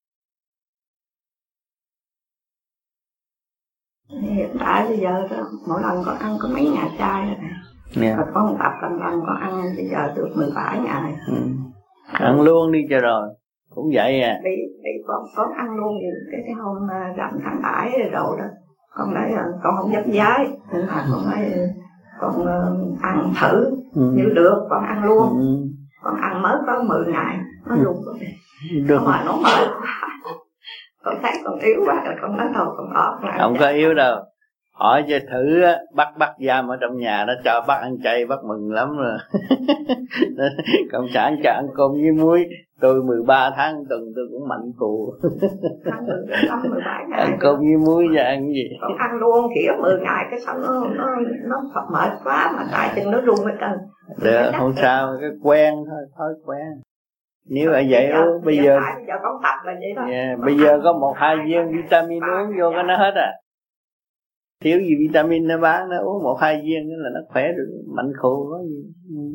Hiện tại bây giờ đó, mỗi lần con ăn có mấy ngày chay rồi nè. Rồi con tập lần con ăn bây giờ được 17 ngày. Ăn luôn đi cho rồi. Cũng vậy à. Đi con ăn luôn thì cái hôm rằm tháng 7 rồi đó. Con nói là con không dám giái, nên là con nói con ăn thử, như được con ăn luôn. Con ăn mới có 10 ngày, nó luôn rồi. Được. Mà nó mệt quá. Con thấy con yếu quá rồi con nói thôi con ọt lại. Không có yếu đâu. Hỏi cho thử á, bắt giam ở trong nhà đó cho bắt ăn chay, bắt mừng lắm rồi. Cộng sản cho ăn cơm với muối. Tôi 13 tháng tuần tôi cũng mạnh cù. Ăn 17 ngày. Ăn cơm với muối và ăn gì? Con ăn luôn khỉa 10 ngày cái xong nó mệt quá mà tay chân nó run hết trơn. Được, không sao, cái quen thôi, thói quen. Nếu là vậy bây giờ con tập là vậy đó. Bây giờ có 1-2 viên vitamin uống vô cái nó hết à. Thiếu gì vitamin nó bán, nó uống 1-2 viên là nó khỏe được, mạnh khù có gì.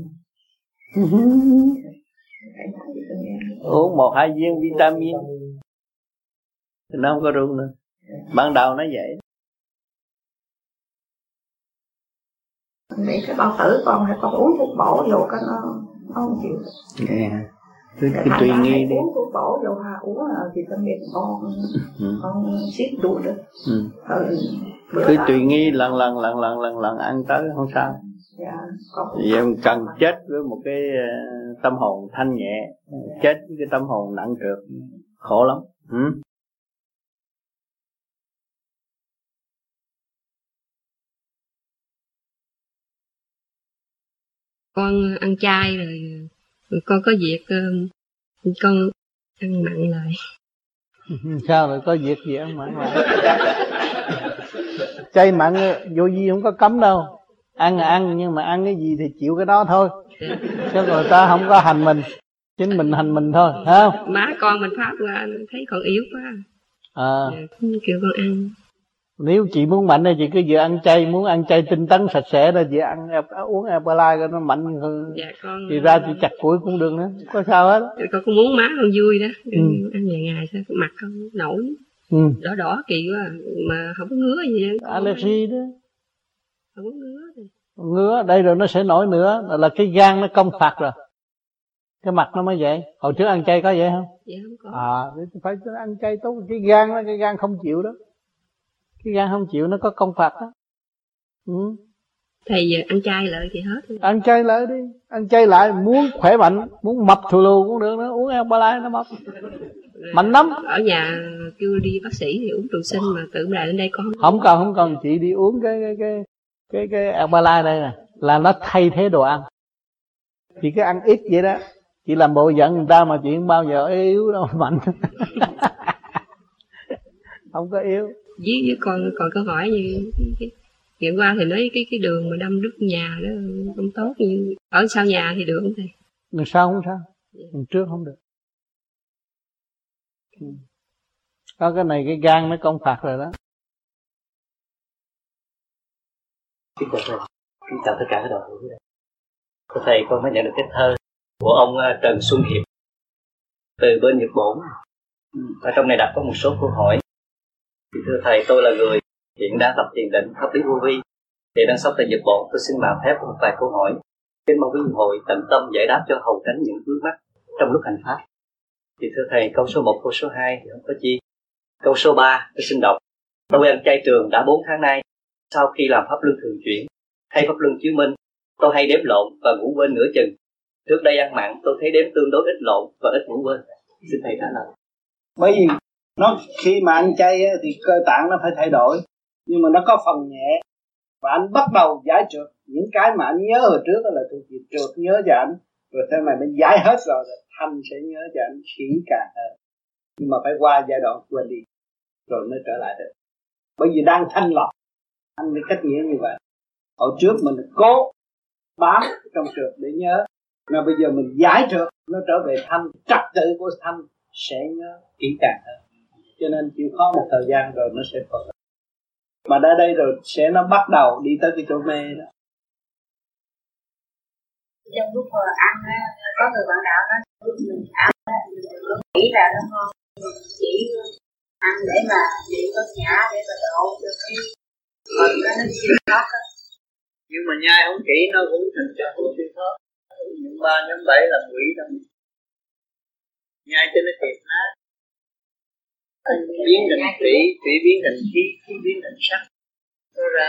Uống 1-2 viên vitamin thì nó không có run nữa. Ban đầu nó vậy. Để cái bao tử con hay con uống thuốc bổ vô cái nó không chịu. Cứ tùy nghi đi. Uống thuốc bổ vô uống vitamin con xít đủ được. Cứ tùy nghi lần ăn tới không sao. Vậy mình cần chết với một cái tâm hồn thanh nhẹ, chết với cái tâm hồn nặng trược khổ lắm. Con ăn chay rồi con có việc con ăn mặn lại. Sao rồi có việc gì ăn mặn lại? Chay mặn vô gì không có cấm đâu. Ăn là ăn, nhưng mà ăn cái gì thì chịu cái đó thôi. Chứ người ta không có hành mình, chính mình hành mình thôi, phải không? Má con mình pháp qua thấy con yếu quá, kêu con ăn. Nếu chị muốn mạnh thì chị cứ vừa ăn chay, muốn ăn chay tinh tấn sạch sẽ rồi chị ăn uống Herbalife nó mạnh hơn. Dạ con. Chị ra chị chặt củi cũng được nữa, không có sao hết. Con cũng muốn má con vui đó, ăn vài ngày sao mặt con nổi, đỏ kỳ quá mà không có ngứa gì hết. Allergy đó. Không có ngứa gì. Ngứa đây rồi nó sẽ nổi nữa, là cái gan nó cong phạt rồi. Cái mặt nó mới vậy. Hồi trước ăn chay có vậy không? Dạ không có. Phải ăn chay tốt, cái gan không chịu đó. Cái gan không chịu nó có công phạt đó. Thầy giờ ăn chay lại thì hết. Ăn chay lại đi. Ăn chay lại muốn khỏe mạnh, muốn mập thù lù cũng được nữa. Uống Herbalife nó mập. Mạnh lắm. Ở nhà kêu đi bác sĩ thì uống trường sinh mà tự lại lên đây con không cần chị đi uống cái Herbalife đây nè, là nó thay thế đồ ăn. Chị cứ ăn ít vậy đó. Chị làm bộ giận người ta mà chị không bao giờ yếu đâu, mạnh. Không có yếu. Với con còn câu hỏi như ngày qua thì nói cái đường mà đâm đứt nhà đó không tốt, nhưng ở sau nhà thì được không thầy? Đường sau không sao, đường trước không được. Có cái này cái gan nó công phạt rồi đó. Kính chào thầy, kính chào tất cả các đoàn hữu. Thầy con mới nhận được cái thơ của ông Trần Xuân Hiệp từ bên Nhật Bản. Ở trong này đặt có một số câu hỏi. Thưa thầy, tôi là người hiện đang tập thiền định pháp lý vô vi, thì đang sống tại Nhật Bản. Tôi xin mạo phép một vài câu hỏi, xin mong quý vị hội tận tâm giải đáp cho hầu tránh những vướng mắc trong lúc hành pháp. Thì thưa thầy, câu số 1, câu số 2 thì không có chi. Câu số 3 tôi xin đọc. Tôi ăn chay trường đã 4 tháng nay. Sau khi làm pháp luân thường chuyển hay pháp luân chiếu minh, tôi hay đếm lộn và ngủ quên nửa chừng. Trước đây ăn mặn tôi thấy đếm tương đối ít lộn và ít ngủ quên. Xin thầy trả lời. Bởi vì nó khi mà ăn chay thì cơ tạng nó phải thay đổi, nhưng mà nó có phần nhẹ, và anh bắt đầu giải trượt những cái mà anh nhớ hồi trước là thuộc về trượt nhớ cho anh, rồi thế mà mình giải hết rồi thanh sẽ nhớ cho anh kỹ càng hơn. Nhưng mà phải qua giai đoạn quên đi rồi mới trở lại được. Bởi vì đang thanh lọc, anh mới cách nghĩa như vậy. Hồi trước mình cố bám trong trượt để nhớ, mà bây giờ mình giải trượt, nó trở về thanh, trật tự của thanh sẽ nhớ kỹ càng hơn. Cho nên chịu khó một thời gian rồi nó sẽ phật. Mà đã đây rồi sẽ nó bắt đầu đi tới cái chỗ mê đó. Trong lúc ăn có người bạn đạo nói lúc mình ăn mình nghĩ là nó ngon, chỉ ăn để mà chỉ có nhã để mà độ cho cái phần nó siêu thoát á. Nhưng mà nhai không kỹ nó cũng thành cho không siêu thoát. Nhóm 3, nhóm 7 là quỷ trong nhai cho nó thiệt nát, biến thành thủy, thủy biến thành khí, khí biến thành sắc nó ra.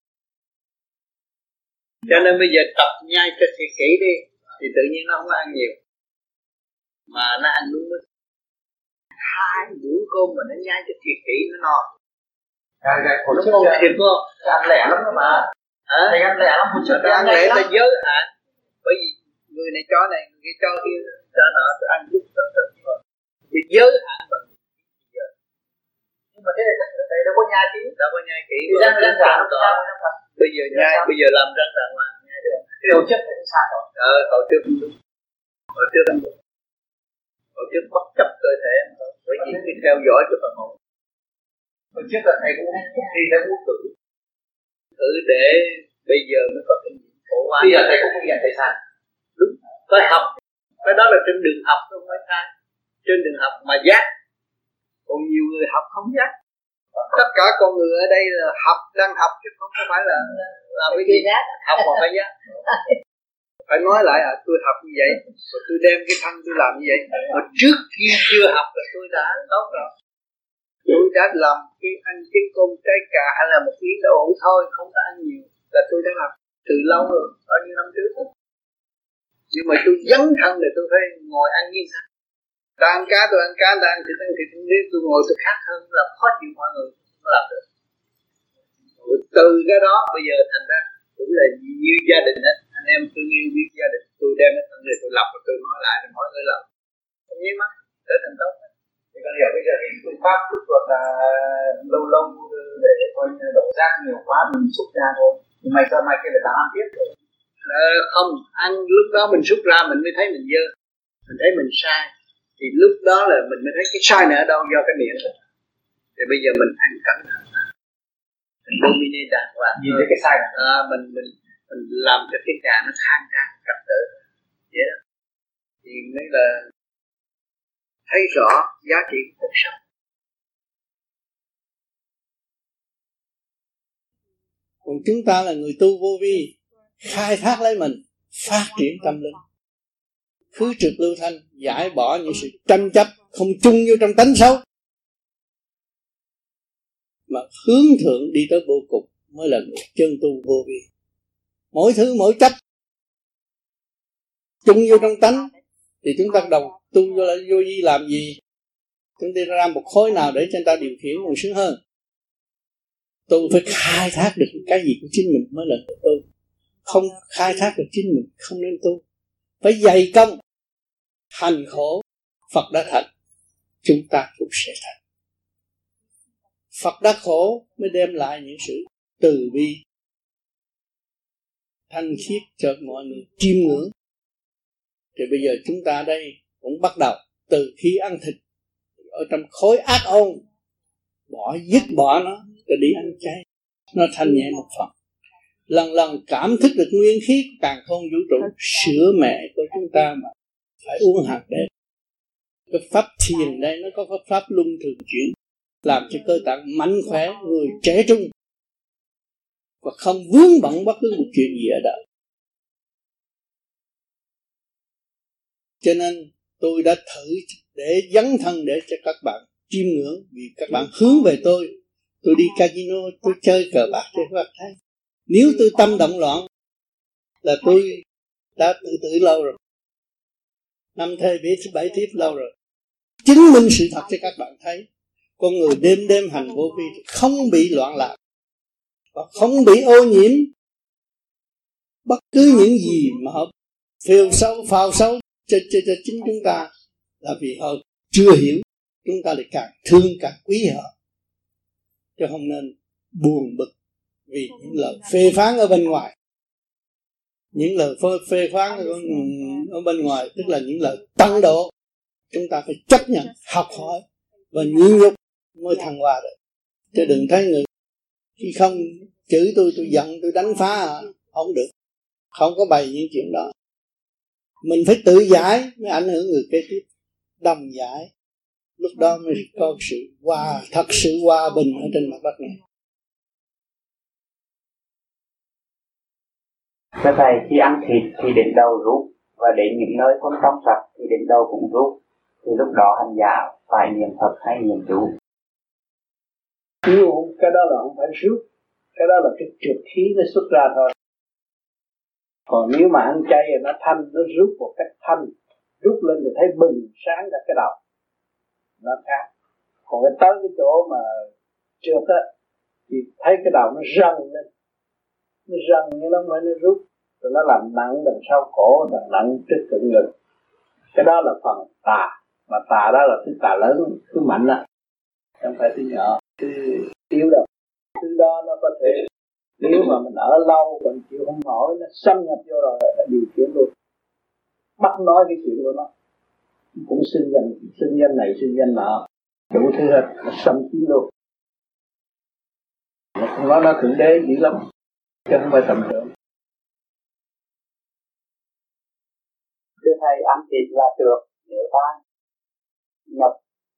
Cho nên bây giờ tập nhai cho thiệt kỹ đi thì tự nhiên nó không ăn nhiều mà nó ăn đúng mức. 2 bữa cơm mà nó nhai cho thiệt kỹ nó no. Nó ngon thiệt không? Ăn lẻ lắm đó mà. Thầy ăn lẻ lắm, một chút ăn lẻ ta giới hạn. Bởi vì người này cho này, người kia cho kia, cho nó ăn chút thôi. Thì giới hạn bằng. Nhưng mà thế này thầy đâu có nhai kỹ. Đâu có nhai kỹ. Bây giờ nhai, bây giờ làm răng đàng hoàng nhai được. Cái hồi trước thì sao rồi? Hồi trước không đúng. Hồi trước bất chấp cơ thể, bởi vì khi theo dõi cho phần hồn. Hồi trước là thầy cũng khi thầy muốn thử để bây giờ mới có kinh nghiệm khổ quá. Bây giờ thầy cũng không nhận thầy sai. Đúng, phải học. Cái đó là trên đường học không phải sai. Trên đường học mà giác. Còn nhiều người học không giác. Tất cả con người ở đây là học, đang học chứ không phải là làm cái gì. Học mà phải giác. Phải nói lại tôi học như vậy, rồi tôi đem cái thân tôi làm như vậy. Mà trước khi chưa học là tôi đã tốt rồi. Tôi đã làm cái ăn trứng cơm trái cà hay là một miếng đậu hũ thôi, không có ăn nhiều. Là tôi đã làm từ lâu rồi, bao nhiêu năm trước rồi. Nhưng mà tôi dấn thân thì tôi phải ngồi ăn như thế. Ta ăn cá tôi ăn cá, ta ăn thịt nếu tôi ngồi tôi khác hơn là khó chịu mọi người không làm được. Rồi từ cái đó bây giờ thành ra cũng là như gia đình đó. Anh em tôi yêu biết gia đình, tôi đem cái thân này tôi lập và tôi nói lại rồi mọi người làm. Không nhớ mắt, trở thành tốt. Thì con hiểu bây giờ cái phương pháp rút ruột là lâu lâu để coi đổ rác nhiều quá mình xúc ra thôi. Nhưng mà sau mai kia là ta ăn tiếp rồi. Không, ăn lúc đó mình xúc ra mình mới thấy mình dơ, mình thấy mình sai. Thì lúc đó là mình mới thấy cái sai này ở đâu, do cái miệng thôi. Thì bây giờ mình ăn cẩn thận, mình domine đàng hoàng. Nhìn thấy cái sai này. Mình làm cho cái nhà nó khang trang trật tự, vậy đó. Thì mới là thấy rõ giá trị của cuộc sống. Còn chúng ta là người tu vô vi, khai thác lấy mình, phát triển tâm linh, khứ trực lưu thanh, giải bỏ những sự tranh chấp không chung vô trong tánh xấu, mà hướng thượng đi tới vô cùng mới là người chân tu vô vi. Mỗi thứ mỗi chấp chung vô trong tánh thì chúng ta đầu tu vô vi làm gì? Chúng ta ra một khối nào để cho người ta điều khiển còn sướng hơn. Tu phải khai thác được cái gì của chính mình mới là tu. Không khai thác được chính mình không nên tu. Phải dày công hành khổ. Phật đã thành, chúng ta cũng sẽ thành. Phật đã khổ mới đem lại những sự từ bi thanh khiết cho mọi người chiêm ngưỡng. Thì bây giờ chúng ta đây cũng bắt đầu từ khi ăn thịt ở trong khối ác ôn, dứt bỏ nó rồi đi ăn chay, nó thanh nhẹ một phần. Lần lần cảm thức được nguyên khí của càn khôn vũ trụ, sữa mẹ của chúng ta mà phải uống hạt đêm. Cái pháp thiền đây nó có pháp luân thường chuyển, làm cho cơ tạng mạnh khỏe, người trẻ trung và không vướng bận bất cứ một chuyện gì ở đời. Cho nên tôi đã thử để dấn thân để cho các bạn chiêm ngưỡng, vì các bạn hướng về tôi đi casino, tôi chơi cờ bạc cho các bạn thấy. Nếu tôi tâm động loạn là tôi đã tự tử lâu rồi, 5 thê 7 thiếp lâu rồi. Chứng minh sự thật cho các bạn thấy, con người đêm đêm hành vô vi không bị loạn lạc và không bị ô nhiễm bất cứ những gì mà họ phao sâu cho chính chúng ta, là vì họ chưa hiểu. Chúng ta lại càng thương càng quý họ, chứ không nên buồn bực vì những lời phê phán ở bên ngoài. Những lời phê phán ở bên ngoài tức là những lời tăng độ. Chúng ta phải chấp nhận, học hỏi và nhịn nhục mới thăng hoa được. Chứ đừng thấy người khi không chửi tôi giận, tôi đánh phá, không được. Không có bày những chuyện đó. Mình phải tự giải mới ảnh hưởng người kế tiếp. Đồng giải, lúc đó mới có sự thật sự hòa bình ở trên mặt đất này. Thưa Thầy, khi ăn thịt thì đến đầu rút, và đến những nơi không trong sạch thì đến đầu cũng rút, thì lúc đó hành giả phải niệm Phật hay niệm chú? Nếu cái đó là không phải rút, cái đó là cái trượt khí nó xuất ra thôi. Còn nếu mà ăn chay thì nó thanh, nó rút một cách thanh, rút lên thì thấy bừng sáng cả cái đầu, nó khác. Còn cái tới cái chỗ mà trượt á thì thấy cái đầu nó rần lên, nó rần như nó mới nó rút, rồi nó làm nặng đằng sau cổ, làm nặng trước cận ngực. Cái đó là phần tà, mà tà đó là thứ tà lớn, thứ mạnh á, không phải thứ nhỏ, thứ yếu đâu. Thứ đó nó có thể nếu mà mình ở lâu mình chịu không nổi, nó xâm nhập vô rồi là điều khiển luôn, bắt nói cái chuyện của nó, cũng sinh danh này sinh danh nọ, đủ thứ hết, nó xâm chiếm luôn. Nó thượng đế dữ lắm, chứ không phải tầm thường. Thưa Thầy, ăn thịt là được nếu ta nhập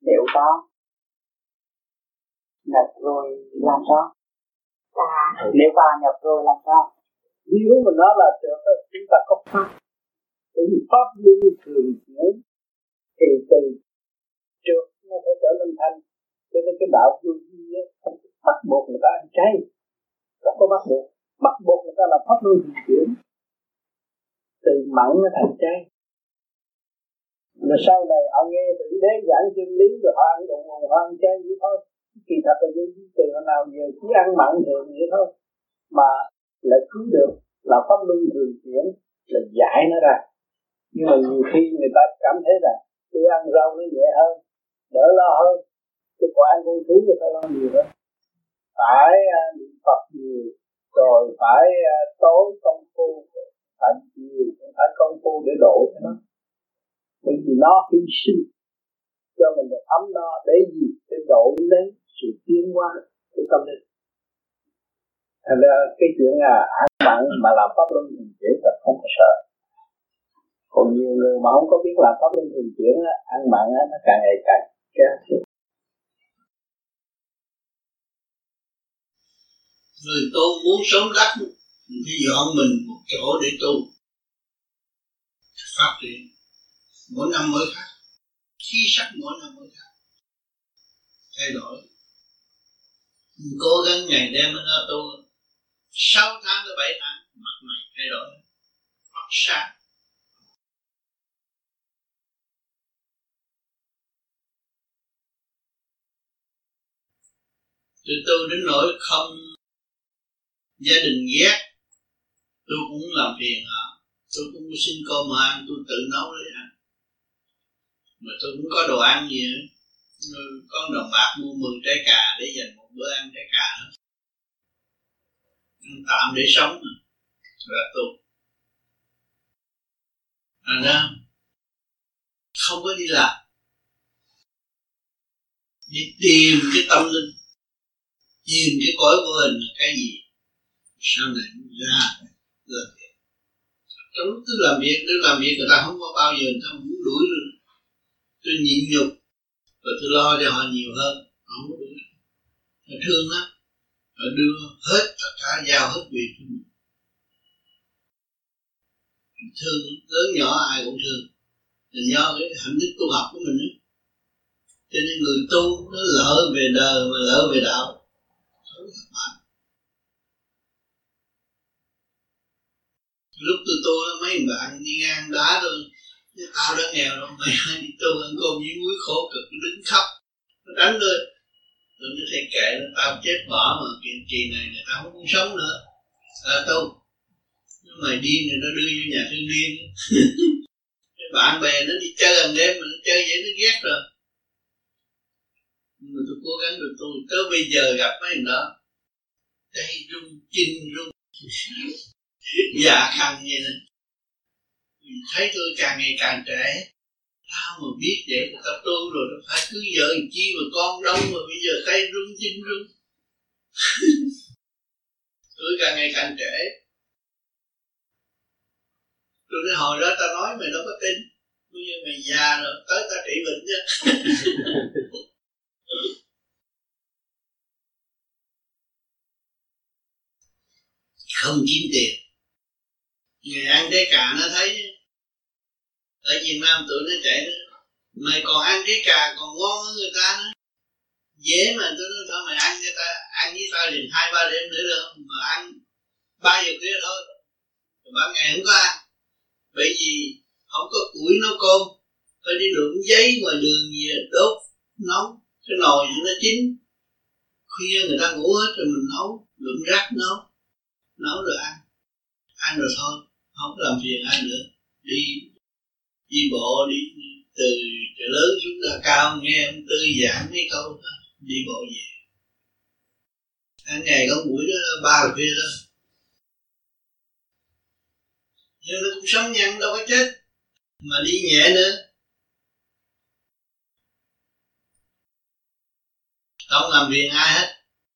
rồi làm sao? Nếu ta nhập rồi làm sao? Nếu mà nó là được, chúng ta có pháp, bởi vì pháp luân thường chuyển, thì từ trước nó phải trở nên thanh. Cho nên cái đạo vô vi không bắt buộc người ta ăn chay, không có bắt buộc người ta làm pháp luân thường chuyển, từ mặn nó thành chay. Rồi sau này họ nghe thượng đế giảng chân lý rồi họ ăn đụng họ ăn chay vậy thôi. Kỳ thật là vô vi từ hồi nào giờ chỉ ăn mặn thường vậy thôi, mà lại cứu được là pháp luân thường chuyển, là giải nó ra. Nhưng mà nhiều khi người ta cảm thấy là tôi ăn rau nó nhẹ hơn, đỡ lo hơn, chứ còn ăn con thú thì phải lo nhiều hơn. Phải niệm Phật nhiều, rồi phải tốn công phu, phải nhiều, phải công phu để độ cho nó. Bởi vì nó hy sinh cho mình được ấm no để gì? Để độ lấy sự tiến hóa của tâm linh. Thành ra cái chuyện ăn mặn mà làm pháp luân thường chuyển là không có sợ. Còn nhiều người mà không có biết làm pháp luân thường chuyển ăn mặn nó càng ngày càng kéo. Người tu muốn sống đắc thì dọn mình một chỗ để tu, phát triển. Mỗi năm mỗi khác, khí sắc mỗi năm mỗi khác, thay đổi. Mình cố gắng ngày đêm mới ra tu, 6 tháng tới 7 tháng mặt mày thay đổi, mắt sáng. Tôi tu đến nỗi không gia đình ghét, tôi cũng làm phiền họ, tôi cũng xin cơm mà ăn, tôi tự nấu để ăn. Mà tôi cũng có đồ ăn gì nữa, con đồng bạc mua 10 trái cà để dành một bữa ăn trái cà nữa, tạm để sống là tu. Đó, không có đi làm, đi tìm cái tâm linh, tìm cái cõi vô hình là cái gì, sau này ra là trong lúc tôi làm việc người ta không có bao giờ người ta muốn đuổi rồi. Tôi nhịn nhục và tôi lo cho họ nhiều hơn, họ không có đuổi. Họ thương lắm, họ đưa hết tất cả, giao hết việc cho mình. Thương lớn nhỏ ai cũng thương, là do cái hạnh đức tu học của mình ấy. Cho nên người tu nó lỡ về đời mà lỡ về đạo không thất bại. Lúc tôi tu mấy bạn đi ngang đá tôi, tao đã nghèo đâu, mày đi tu ăn cơm với muối khổ cực, đứng khóc, nó đánh tôi. Tôi nói thầy kệ nó, tao chết bỏ mà kỳ này tao không muốn sống nữa, tu. Nhưng mày điên rồi nó đưa vô nhà thương điên. Cái bạn bè nó đi chơi hàng đêm mà nó chơi vậy nó ghét rồi. Nhưng mà tôi cố gắng được tôi tới bây giờ gặp mấy người đó, tay rung, chân rung, dạ khăn vậy nè. Thấy tôi càng ngày càng trẻ, tao mà biết vậy tao tu rồi, tao phải cưới vợ chi mà con đông mà bây giờ tay rung chân rung. Tôi càng ngày càng trẻ. Tôi nói hồi đó tao nói mày đâu có tin, bây giờ mày già rồi tới tao trị bệnh chứ. Không kiếm tiền, ngày ăn trái cà nó thấy. Ở Việt Nam tụi nó chạy nó, mày còn ăn trái cà còn ngon hơn người ta nữa. Dễ mà, tôi nói thôi mày ăn cho ta, ăn với tao liền 2-3 đêm nữa đâu, mà ăn 3 giờ khuya thôi, rồi ban ngày không có ăn. Bởi vì không có củi nấu cơm, phải đi lượm giấy ngoài đường gì đốt nấu, cái nồi nó chín. Khuya người ta ngủ hết rồi mình nấu, lượm rác nấu rồi ăn rồi thôi, không làm phiền ai nữa. Đi bộ đi từ chợ lớn xuống ra cao nghe ông Tư giảng mấy câu đó, đi bộ về. Hàng ngày có buổi đó 3 giờ khuya đó. Nhưng nó cũng sống nhanh đâu có chết, mà đi nhẹ nữa. Không làm phiền ai hết.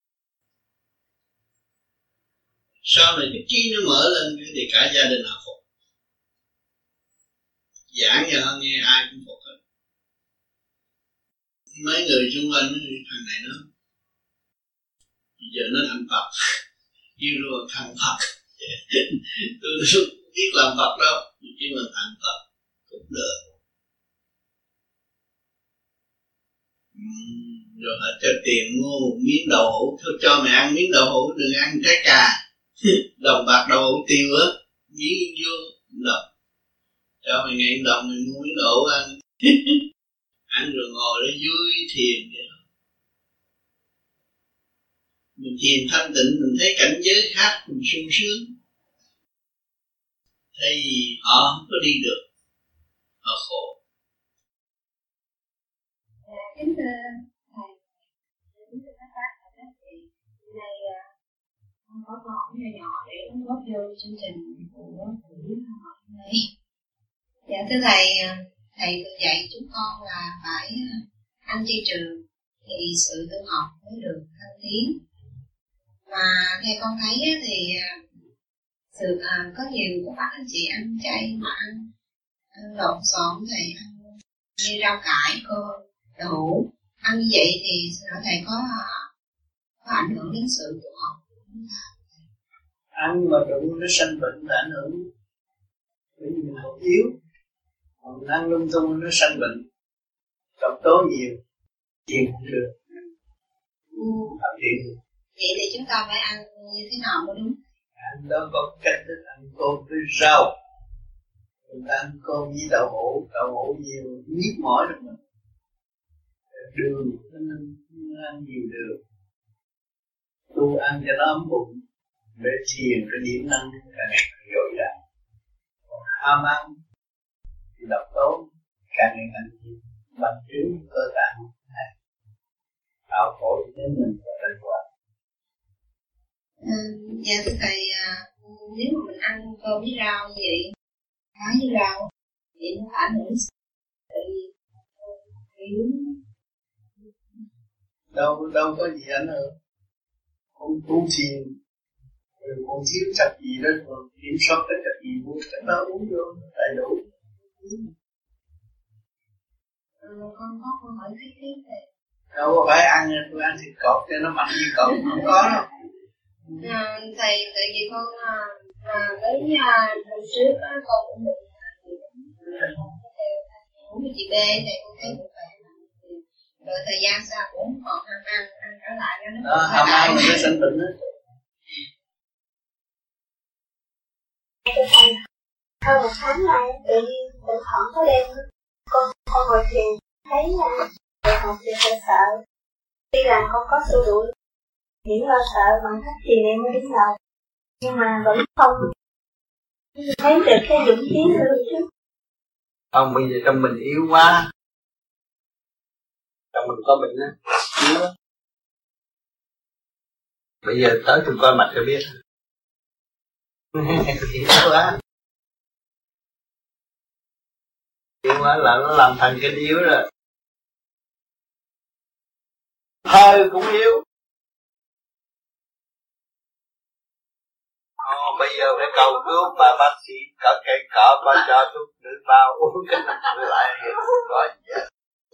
Sau này cái trí nó mở lên thì cả gia đình họ phục. Giảng cho họ nghe ai cũng phục hết. Mấy người xung quanh thằng này nó giờ nó thành Phật, kêu rồi thành Phật. Tôi không biết làm Phật đâu, nhưng mà thành Phật cũng được. Rồi họ cho tiền mua một miếng đậu hũ, thôi cho mày ăn miếng đậu hũ, đừng ăn trái cà. Đồng bạc đậu hũ tiêu á, miếng vô đồng. Cho mày ngày đồng mày mua miếng đậu hũ ăn. Ăn rồi ngồi đó vui thiền vậy đó. Mình thiền thanh tịnh, mình thấy cảnh giới khác, mình sung sướng. Thay vì họ không có đi được, họ khổ. Kính thưa thầy, kính thưa các bác và các chị, hôm nay con có câu hỏi nhỏ để đóng góp vô chương trình của buổi hôm nay. Dạ thưa thầy, thầy thường dạy chúng con là phải ăn chay trường thì sự tu học mới được thăng tiến. Mà theo con thấy thì sự có nhiều các bác anh chị ăn chay mà ăn lộn xộn, thầy ăn như rau cải, cơm, đậu hũ, ăn như vậy thì thầy có ảnh hưởng đến sự tu học của chúng ta? Ăn mà đụng nó sanh bệnh là ảnh hưởng, bởi vì mình còn yếu. Còn mình ăn lung tung nó sanh bệnh, độc tố nhiều, tiền không được, phát triển. Vậy thì chúng ta phải ăn như thế nào mới đúng? Ăn đó có cách thức ăn cơm với rau. Chúng ta ăn cơm với đậu hũ nhiều, nhức mỏi được mà. Đường, nó ăn nhiều đường. Tu ăn cho nó ấm bụng, để thiền, để điểm năng càng ngày càng dồi dào. Còn ham ăn thì độc tố càng ngày càng nhiều, bành trướng cơ tạng này, tạo khổ đến mình và đời qua. Dạ thưa thầy, nếu mà mình ăn cơm với rau như vậy, cá với rau, thì nó ảnh hưởng. Tại vì đâu có gì ảnh hưởng. Con tu thiền con thiếu chất gì đó còn kiểm soát cái chất gì mua chất đó uống vô đầy đủ. Con có câu hỏi tiếp về đâu có phải ăn tôi ăn thịt cọp cho nó mạnh như cọp, không có đâu. Thầy tại vì con với lần trước con cũng được uống chị B này con thấy được vậy, rồi thời gian sau cũng còn ham ăn trở lại cho nó ham ăn rồi nó sinh bệnh đó. Hơn một tháng nay tự nhiên tự thoảng có đêm con ngồi thiền thấy bài học thì hơi sợ. Tuy rằng con có xua đuổi những lo sợ bằng cách trì niệm mới đứng đầu, nhưng mà vẫn không thấy được cái dũng khí nữa trước. Không, bây giờ trong mình yếu quá, trong mình có bệnh á, yếu á. Bây giờ tới tôi coi mặt cho biết. Yếu quá, yếu quá là nó làm thành cái yếu rồi. Hơi cũng yếu. Bây giờ phải cầu cứu bà bác sĩ cỡ cây cỡ bà cho thuốc nữ bao uống cái này lại có gì vậy?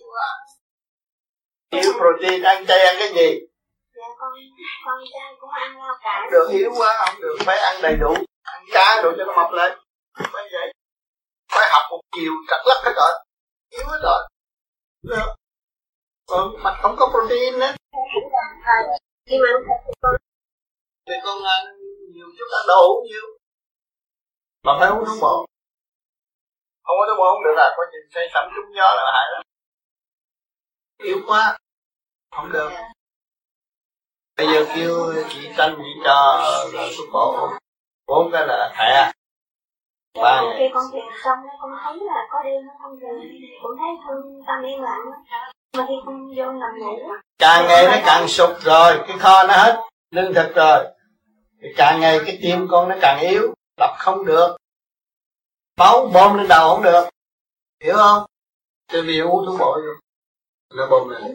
Yếu protein ăn chay ăn cái gì? Dạ con chay cũng ăn rau cải. Được, yếu quá không được, phải ăn đầy đủ, ăn cá rồi cho nó mập lên. Phải vậy. Phải học một chiều trật lắc hết rồi. Yếu hết rồi. Được. Còn mặt không có protein nữa. Nhưng mà con thì con ăn nhiều chút, ăn đậu hũ nhiều. Mà phải uống thuốc bổ. Không có thuốc bổ không được là có chuyện say sẩm trúng gió là hại lắm. Yếu quá không được. Bây giờ kêu chị Tranh chị cho thuốc bổ uống cái là khỏe. Khi con thiền xong con thấy là có đêm nó không về, cũng thấy tâm yên lặng. Mà khi con vô nằm ngủ càng ngày nó càng sụt rồi, cái kho nó hết lương thực rồi, thì càng ngày cái tim con nó càng yếu, đập không được, máu bơm lên đầu không được, hiểu không? Cho vì uống thuốc bổ vô nó bơm lên.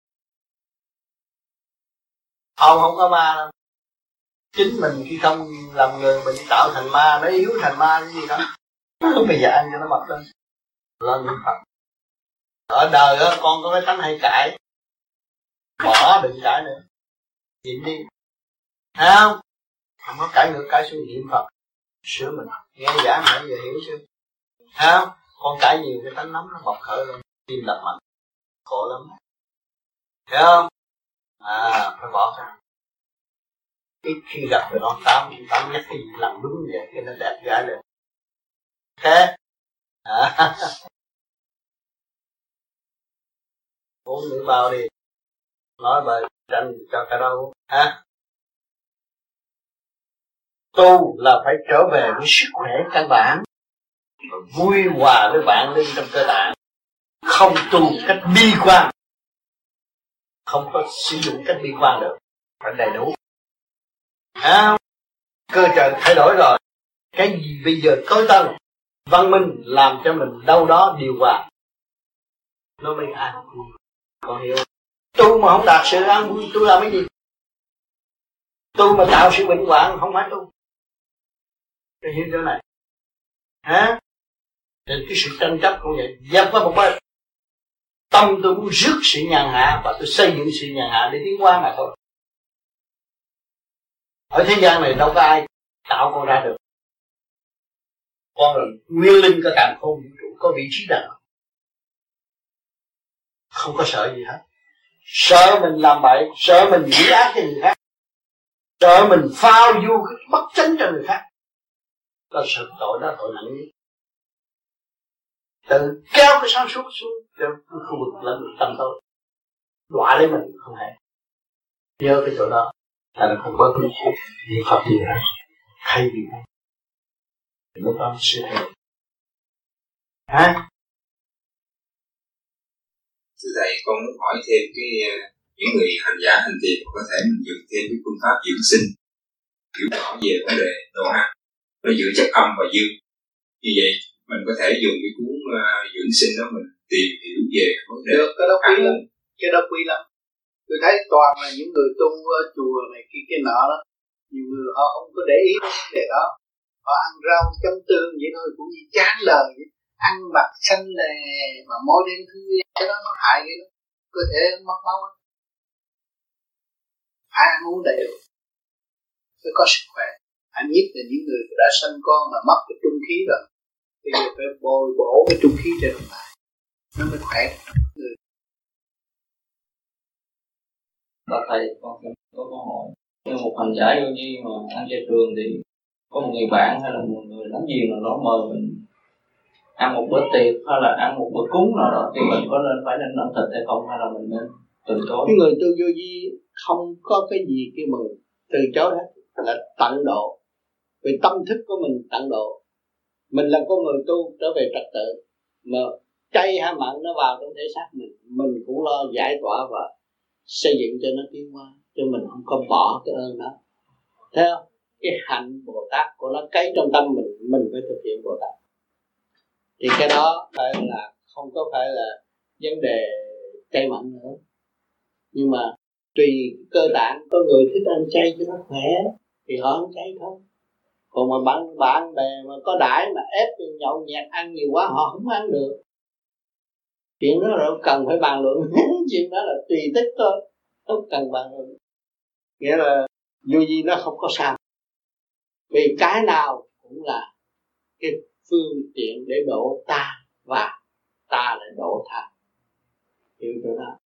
Không có ma đâu, chính mình khi không làm người mình tạo thành ma, nó yếu thành ma cái gì đó. Bây giờ ăn cho nó mập lên niệm Phật. Ở đời đó, con có cái tánh hay cãi, bỏ đừng cãi nữa, nhịn đi, thấy không? Không có cãi ngược, cãi xuống niệm Phật, sửa mình. Nghe giảng nãy giờ hiểu chưa? Thấy không? Con cãi nhiều cái tánh nóng nó bộc khởi lên, tim đập mạnh, khổ lắm, thấy không? Phải bỏ ra. Ít khi gặp rồi nó tám nhắc cái gì làm đúng như vậy, cái nó đẹp gái lên. Ok? Uống nước bao đi, nói bài Tranh cho cả đâu ha. Tu là phải trở về với sức khỏe căn bản, vui hòa với bạn linh trong cơ tạng, không tu cách bi quan, không có sử dụng cách bi quan được, phải đầy đủ. Cơ trời thay đổi rồi, cái gì bây giờ tối tân văn minh làm cho mình đâu đó điều hòa, nó mới an vui. Con hiểu? Tu mà không đạt sự an vui, tu làm cái gì? Tu mà tạo sự bệnh hoạn không phải tu. Tôi hiểu chỗ này. Nên cái sự tranh chấp cũng vậy, dẹp qua một bên. Tâm tôi muốn rước sự nhàn hạ và tôi xây dựng sự nhàn hạ để tiến hóa mà thôi. Ở thế gian này đâu có ai tạo con ra được. Con là nguyên linh của càn khôn vũ trụ, có vị trí đẳng, không có sợ gì hết. Sợ mình làm bậy, sợ mình nghĩ ác cho người khác, sợ mình phao du cái bất chánh cho người khác, đó sợ tội đó, tội nặng nhất. Tự kéo cái sáng suốt xuống cho cái khu vực lẫn tâm tôi, đọa lấy mình không hề nhớ cái chỗ đó, thành không có cái gì pháp gì hết, hay gì hết. Lúc đó sẽ hiểu. Thưa thầy, con muốn hỏi thêm những người hành giả hành thiền có thể mình dùng thêm cái phương pháp dưỡng sinh, hiểu rõ về vấn đề đồ ăn nó giữa chất âm và dương. Như vậy mình có thể dùng cái cuốn dưỡng sinh đó mình tìm hiểu về vấn đề được, cái đó quý lắm, cái đó quý lắm. Tôi thấy toàn là những người tu chùa này kia nọ đó, nhiều người họ không có để ý đến vấn đề đó, họ ăn rau chấm tương vậy thôi cũng như chán đời vậy. Ăn mặc xanh lè mà mỗi đêm thứ cái đó nó hại cái đó, cơ thể mất máu. Phải ăn uống đầy đủ phải có sức khỏe. Anh nhất là những người đã sanh con mà mất cái trung khí rồi, bây giờ phải bồi bổ cái trung khí cho đồng lại nó mới khỏe người. Bác thầy, con có câu hỏi, như một hành giả vô vi mà ăn chay trường thì có một người bạn hay là một người láng giềng nào đó mời mình ăn một bữa tiệc hay là ăn một bữa cúng nào đó thì mình có nên ăn thịt hay không, hay là mình nên từ chối? Cái người tu vô vi không có cái gì kêu mừng từ chối hết, là tận độ. Vì tâm thức của mình tận độ, mình là con người tu trở về trật tự, mà chay hay mặn nó vào trong thể xác mình cũng lo giải tỏa và xây dựng cho nó tiến hóa, cho mình không có bỏ cái ơn đó. Thấy không? Cái hạnh Bồ Tát của nó cấy trong tâm mình phải thực hiện Bồ Tát. Thì cái đó phải là không có phải là vấn đề chay mặn nữa, nhưng mà tùy cơ bản, có người thích ăn chay cho nó khỏe thì họ ăn chay thôi. Còn mà bạn bè mà có đãi mà ép nhậu nhẹt ăn nhiều quá họ không ăn được. Chuyện đó rồi cần phải bàn luận. Chuyện đó là tùy thích thôi, không cần bàn luận. Nghĩa là vô vi nó không có sao, vì cái nào cũng là cái phương tiện để độ ta và ta để độ tha. Hiểu chỗ đó.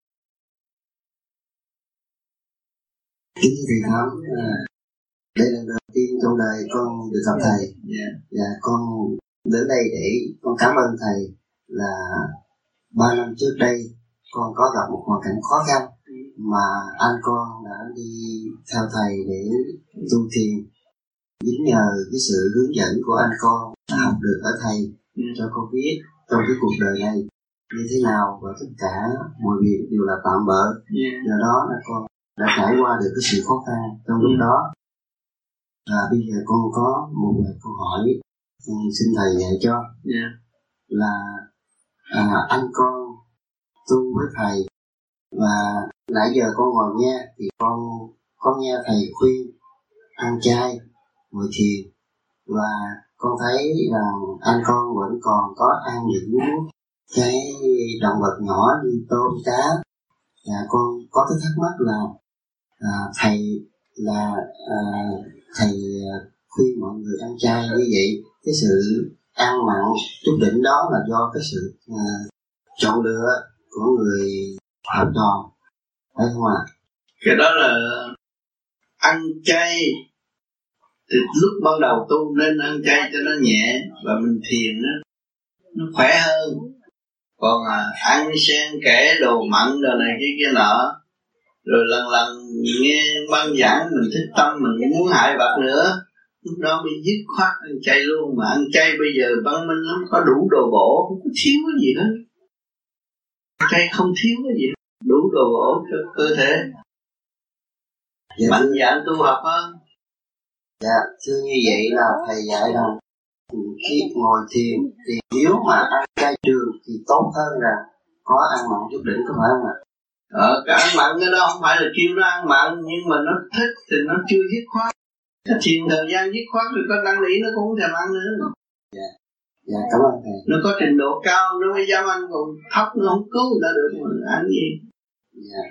Kính thưa thầy Thám, đây là lần đầu tiên trong đời con được gặp thầy. Và con đến đây để con cảm ơn thầy là 3 năm trước đây con có gặp một hoàn cảnh khó khăn mà anh con đã đi theo thầy để tu thiền. Chính nhờ cái sự hướng dẫn của anh con đã học được ở thầy cho con biết trong cái cuộc đời này như thế nào, và tất cả mọi việc đều là tạm bợ. Do đó là con đã trải qua được cái sự khó khăn trong lúc đó. Và bây giờ con có một vài câu hỏi xin thầy dạy cho. Là anh con tu với thầy, và nãy giờ con ngồi nghe thì con có nghe thầy khuyên ăn chay, ngồi thiền, và con thấy rằng anh con vẫn còn có ăn những cái động vật nhỏ như tôm, cá. Và con có cái thắc mắc là thầy khuyên mọi người ăn chay như vậy, cái sự ăn mặn chút đỉnh đó là do cái sự chọn lựa của người học trò, phải không ạ? Cái đó là ăn chay từ lúc ban đầu tu nên ăn chay cho nó nhẹ và mình thiền nó khỏe hơn. Còn ăn xen kẽ đồ mặn đồ này kia nọ, rồi lần nghe băng giảng mình thích tâm mình muốn hại vật nữa, lúc đó mới dứt khoát ăn chay luôn. Mà ăn chay bây giờ văn minh lắm, có đủ đồ bổ, không có thiếu cái gì hết. Chay không thiếu cái gì, đủ đồ bổ cho cơ thể. Mạnh dạn tu học hơn. Dạ, thưa như vậy là thầy dạy rằng khi ngồi thiền thì nếu mà ăn chay trường thì tốt hơn là có ăn mặn chút đỉnh, có phải không ạ? Cái ăn mặn cái đó không phải là kêu nó ăn mặn, nhưng mà nó thích thì nó chưa dứt khoát. Cái thiền thời gian dứt khoát rồi có năng lý nó cũng không thèm ăn nữa. Dạ, cảm ơn thầy. Nó có trình độ cao nó mới dám ăn, còn thấp nó không cứu người ta được mà ăn gì. Dạ.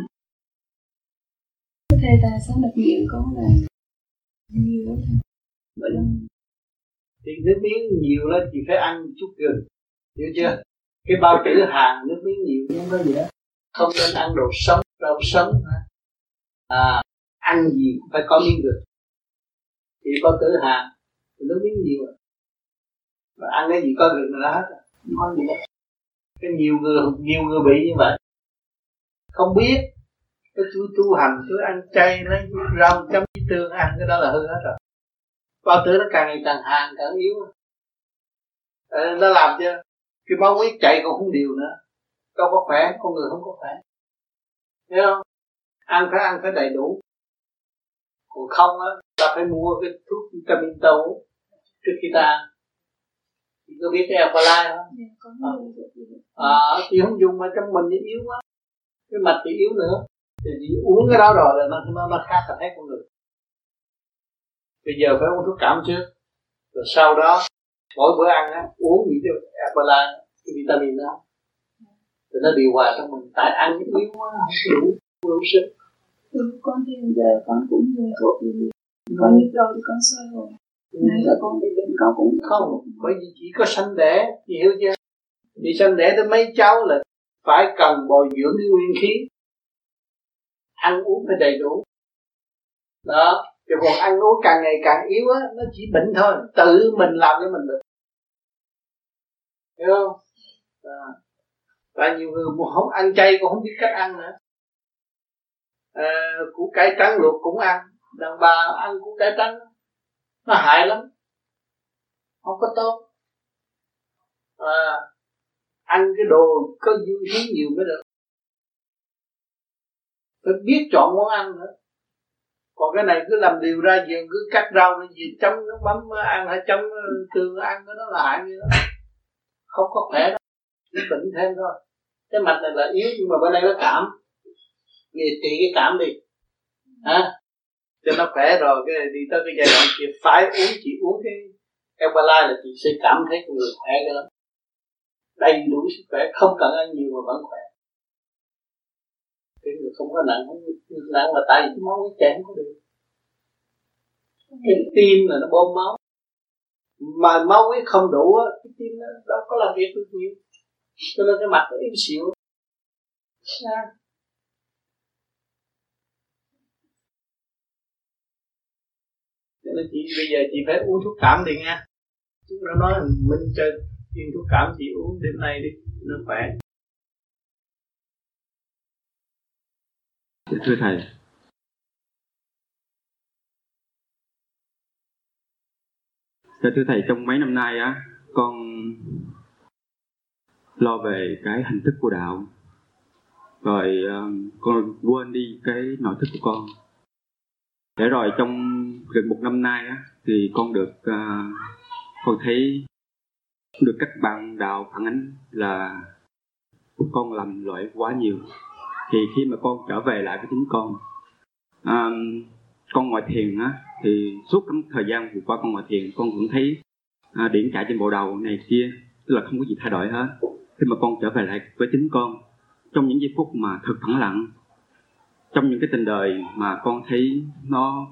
Thầy ta sao đặc nhiệm có là nhiều lắm vậy lắm. Thì nước miếng nhiều đó chỉ phải ăn chút gừng, hiểu chưa? Cái bao tử hàng nước miếng nhiều nhưng có gì đó, không nên ăn đồ sống, rau sống. Ăn gì cũng phải có miếng gừng. Thì bao tử hàng thì nước miếng nhiều, và ăn cái gì có gừng là hết, không có gì đó. Cái nhiều người bị như vậy, không biết. Cái tu hành cứ ăn chay lấy rau chấm với tương ăn, cái đó là hư hết rồi. Bao tử nó càng ngày càng hàn, càng yếu. Nó làm cho cái máu huyết chạy còn không điều nữa, đâu có khỏe, con người không có khỏe. Thấy không? Ăn phải đầy đủ. Còn không á, ta phải mua cái thuốc vitamin tâu trước khi ta ăn. Chị có biết cái Alkaline không? Thì không dùng mà trong mình thì yếu quá, cái mạch thì yếu nữa. Thì uống cái đó rồi là nó khác cả hết con người. Bây giờ phải uống thuốc cảm trước, rồi sau đó mỗi bữa ăn á uống những cái Herbalife, cái vitamin đó, rồi nó điều hòa trong mình. Tại ăn yếu quá không đủ sức. Con thì giờ con cũng dùng thuốc gì, con nhức đầu thì con soi rồi. Nãy giờ con bị bệnh con cũng không, bởi vì chỉ có sanh đẻ, chị hiểu chưa? Chị sanh đẻ tới mấy cháu là phải cần bồi dưỡng cái nguyên khí, ăn uống phải đầy đủ. Đó, chứ còn ăn uống càng ngày càng yếu á, nó chỉ bệnh thôi, tự mình làm cho mình bệnh. Hiểu không? Và nhiều người không ăn chay cũng không biết cách ăn nữa. Củ cải trắng luộc cũng ăn, đàn bà ăn củ cải trắng nó hại lắm, không có tốt. Ăn cái đồ có dư khí nhiều mới được, phải biết chọn món ăn nữa. Còn cái này cứ làm điều ra gì, cứ cắt rau nó gì chấm nước mắm ăn hay chấm tương ăn cái đó là hại như đó, không có khỏe đâu, chỉ bệnh thêm thôi. Cái mạch này là yếu nhưng mà bên đây nó cảm, vì trị cái cảm đi, cho nó khỏe rồi cái đi tới cái giai đoạn kia phải uống, chị uống cái Herbalife là chị sẽ cảm thấy người khỏe cái lắm, đầy đủ sức khỏe, không cần ăn nhiều mà vẫn khỏe. Cái người không có nặng là tại vì cái máu nó chảy không có được. Cái tim là nó bơm máu, mà máu huyết không đủ á, cái tim nó đâu có làm việc được nhiều, cho nên cái mặt nó yếu xỉu. Cho nên chị bây giờ chị phải uống thuốc cảm đi nha. Chúng nó nói mình cho viên thuốc cảm chị uống đêm nay đi, nó khỏe. Thưa thầy, thưa thầy, trong mấy năm nay á, con lo về cái hình thức của đạo, rồi con quên đi cái nội thức của con. Để rồi trong gần một năm nay á, thì con được con thấy được các bạn đạo phản ánh là con làm lỗi quá nhiều. Thì khi mà con trở về lại với chính con ngồi thiền á, thì suốt cái thời gian vừa qua con ngồi thiền, con cũng thấy điển chạy trên bộ đầu này kia, tức là không có gì thay đổi hết. Khi mà con trở về lại với chính con, trong những giây phút mà thật thẳng lặng, trong những cái tình đời mà con thấy nó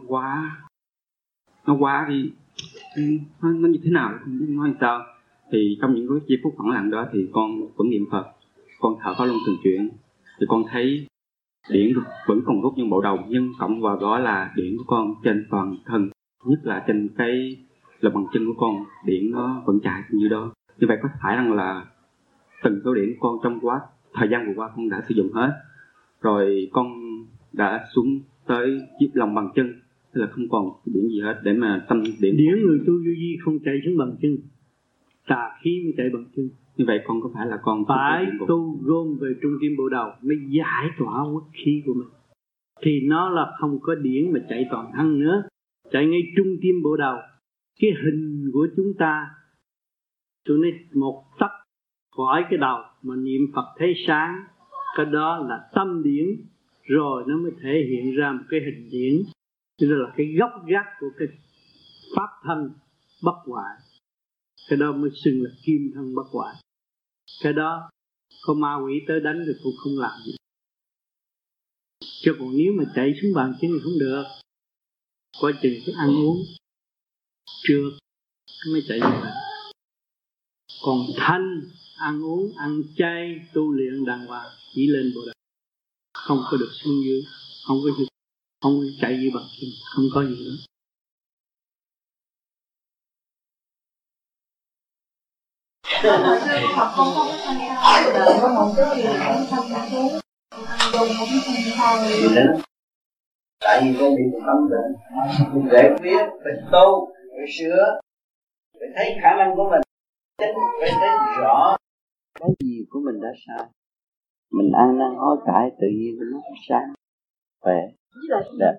quá đi, nó như thế nào không biết nói làm sao, thì trong những cái giây phút thẳng lặng đó thì con vẫn niệm Phật, con thở Pháp Luân Thường Chuyển, thì con thấy điển vẫn còn rút những bộ đầu, nhưng cộng vào đó là điển của con trên toàn thân, nhất là trên cái lòng bàn chân của con, điển nó vẫn chạy như đó. Như vậy có phải rằng là từng số điển của con trong thời gian vừa qua con đã sử dụng hết rồi, con đã xuống tới chiếc lòng bàn chân, tức là không còn điển gì hết để mà tâm điển người tu vô vi không chạy xuống bằng chân, tà khí mới chạy bằng chân. Như vậy con có phải là con phải tu gom về trung tim bộ đầu mới giải tỏa uất khí của mình, thì nó là không có điển mà chạy toàn thân nữa, chạy ngay trung tim bộ đầu. Cái hình của chúng ta tụi nó một tấc khỏi cái đầu mà niệm Phật thấy sáng, cái đó là tâm điển, rồi nó mới thể hiện ra một cái hình điển, tức là cái gốc gác của cái pháp thân bất hoại. Cái đó mới xưng là kim thân bất hoại. Cái đó có ma quỷ tới đánh thì cũng không làm gì. Chứ còn nếu mà chạy xuống bàn chân thì không được. Quá chừng cái ăn uống trước mới chạy như vậy. Còn thanh ăn uống, ăn chay, tu luyện đàng hoàng, chỉ lên bộ đầu, không có được xuống dưới, không có chạy như bằng chân, không có gì nữa. Phật không có thanh thao, đời có một chút gì cũng thanh thao, dùng cũng thanh thao. Tại vì con bị một tâm bệnh, mình để biết, phải tu, phải sửa, phải thấy khả năng của mình, phải thấy rõ cái gì của mình đã sai. Mình ăn năn hối cải tự nhiên nó sáng, khỏe, đẹp.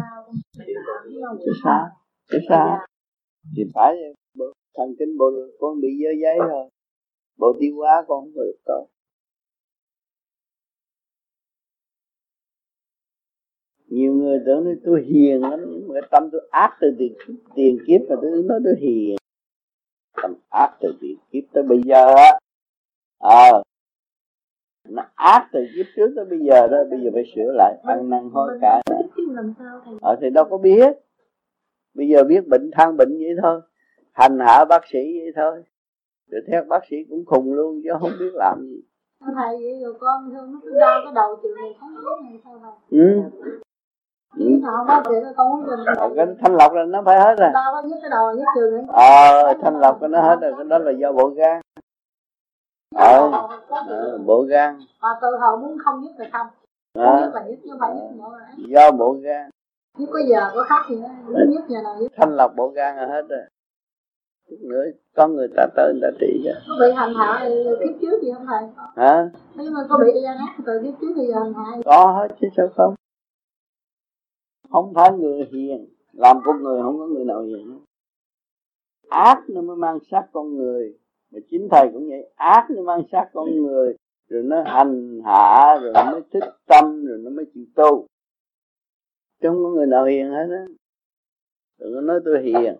Chứ sao? Thì phải thần kinh bộ con bị dơ giấy rồi, bộ tiêu hóa con không được tốt. Nhiều người tưởng nói tôi hiền lắm, mà tâm tôi ác từ tiền kiếp mà tôi nói tôi hiền. Tâm ác từ tiền kiếp tới bây giờ á. Nó ác từ kiếp trước tới bây giờ đó, bây giờ phải sửa lại, ăn năn hối cải. Thì đâu có biết. Bây giờ biết bệnh than bệnh vậy thôi, hành hạ bác sĩ vậy thôi. Rồi theo bác sĩ cũng khùng luôn chứ không biết làm gì. Thầy vậy rồi con nó cứ đau cái đầu chiều này thấy này sao thầy? Không có chuyện con muốn cái thanh lọc là nó phải hết rồi. Đau có nhức cái đầu nhức chiều này. Thanh lọc nó hết rồi, cái đó là do bộ gan. Bộ gan. Từ hồi muốn không nhức là không. Nhức là nhức chứ không phải nhức nữa. Do bộ gan. Nhức có giờ có khác gì nữa, nhức giờ nào nhức. Thanh lọc bộ gan là hết rồi. Chút nữa có người ta tới người ta trị cho. Có bị hành hạ kiếp trước gì không thầy? Hả? Nhưng mà có bị gian ác từ kiếp trước thì giờ hành hạ? Có hết chứ sao không? Không phải người hiền, làm con người không có người nào hiền. Ác nó mới mang sát con người. Mà chính thầy cũng vậy, ác nó mang sát con người, rồi nó hành hạ, rồi nó mới thích tâm, rồi nó mới chịu tu. Chứ không có người nào hiền hết á. Đừng có nói tôi hiền.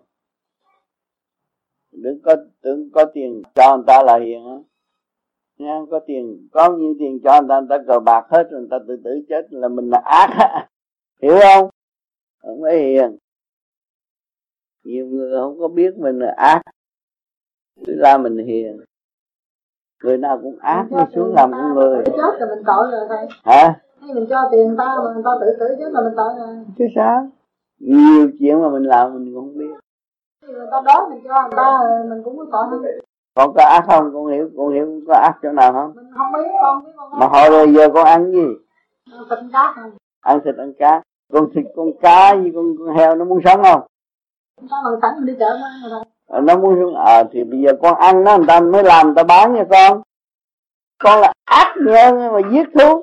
Đừng có tiền cho người ta là hiền á. Nha, có tiền, có nhiêu tiền cho người ta cờ bạc hết rồi người ta tự tử chết là mình là ác á. Hiểu không? Không phải hiền. Nhiều người không có biết mình là ác, cứ la mình hiền. Người nào cũng ác mới xuống làm con người. Chết là mình tội rồi thầy. Hả? Hay mình cho tiền người ta mà người ta tự tử chết là mình tội rồi. Chứ sao? Nhiều chuyện mà mình làm mình cũng không biết. Người ta đói mình cho người ta mình cũng có tội không? Con có ác không? Con hiểu có ác chỗ nào không? Mình không biết con. Mà hồi rồi giờ con ăn gì? Thịt cá không? Ăn thịt ăn cá. Con thịt con cá với con heo nó muốn sống không? Nó bằng sẵn mình đi chợ mà ăn rồi. Nó muốn sống thì bây giờ con ăn nó người ta mới làm người ta bán nha con. Con là ác nhân mà giết thú.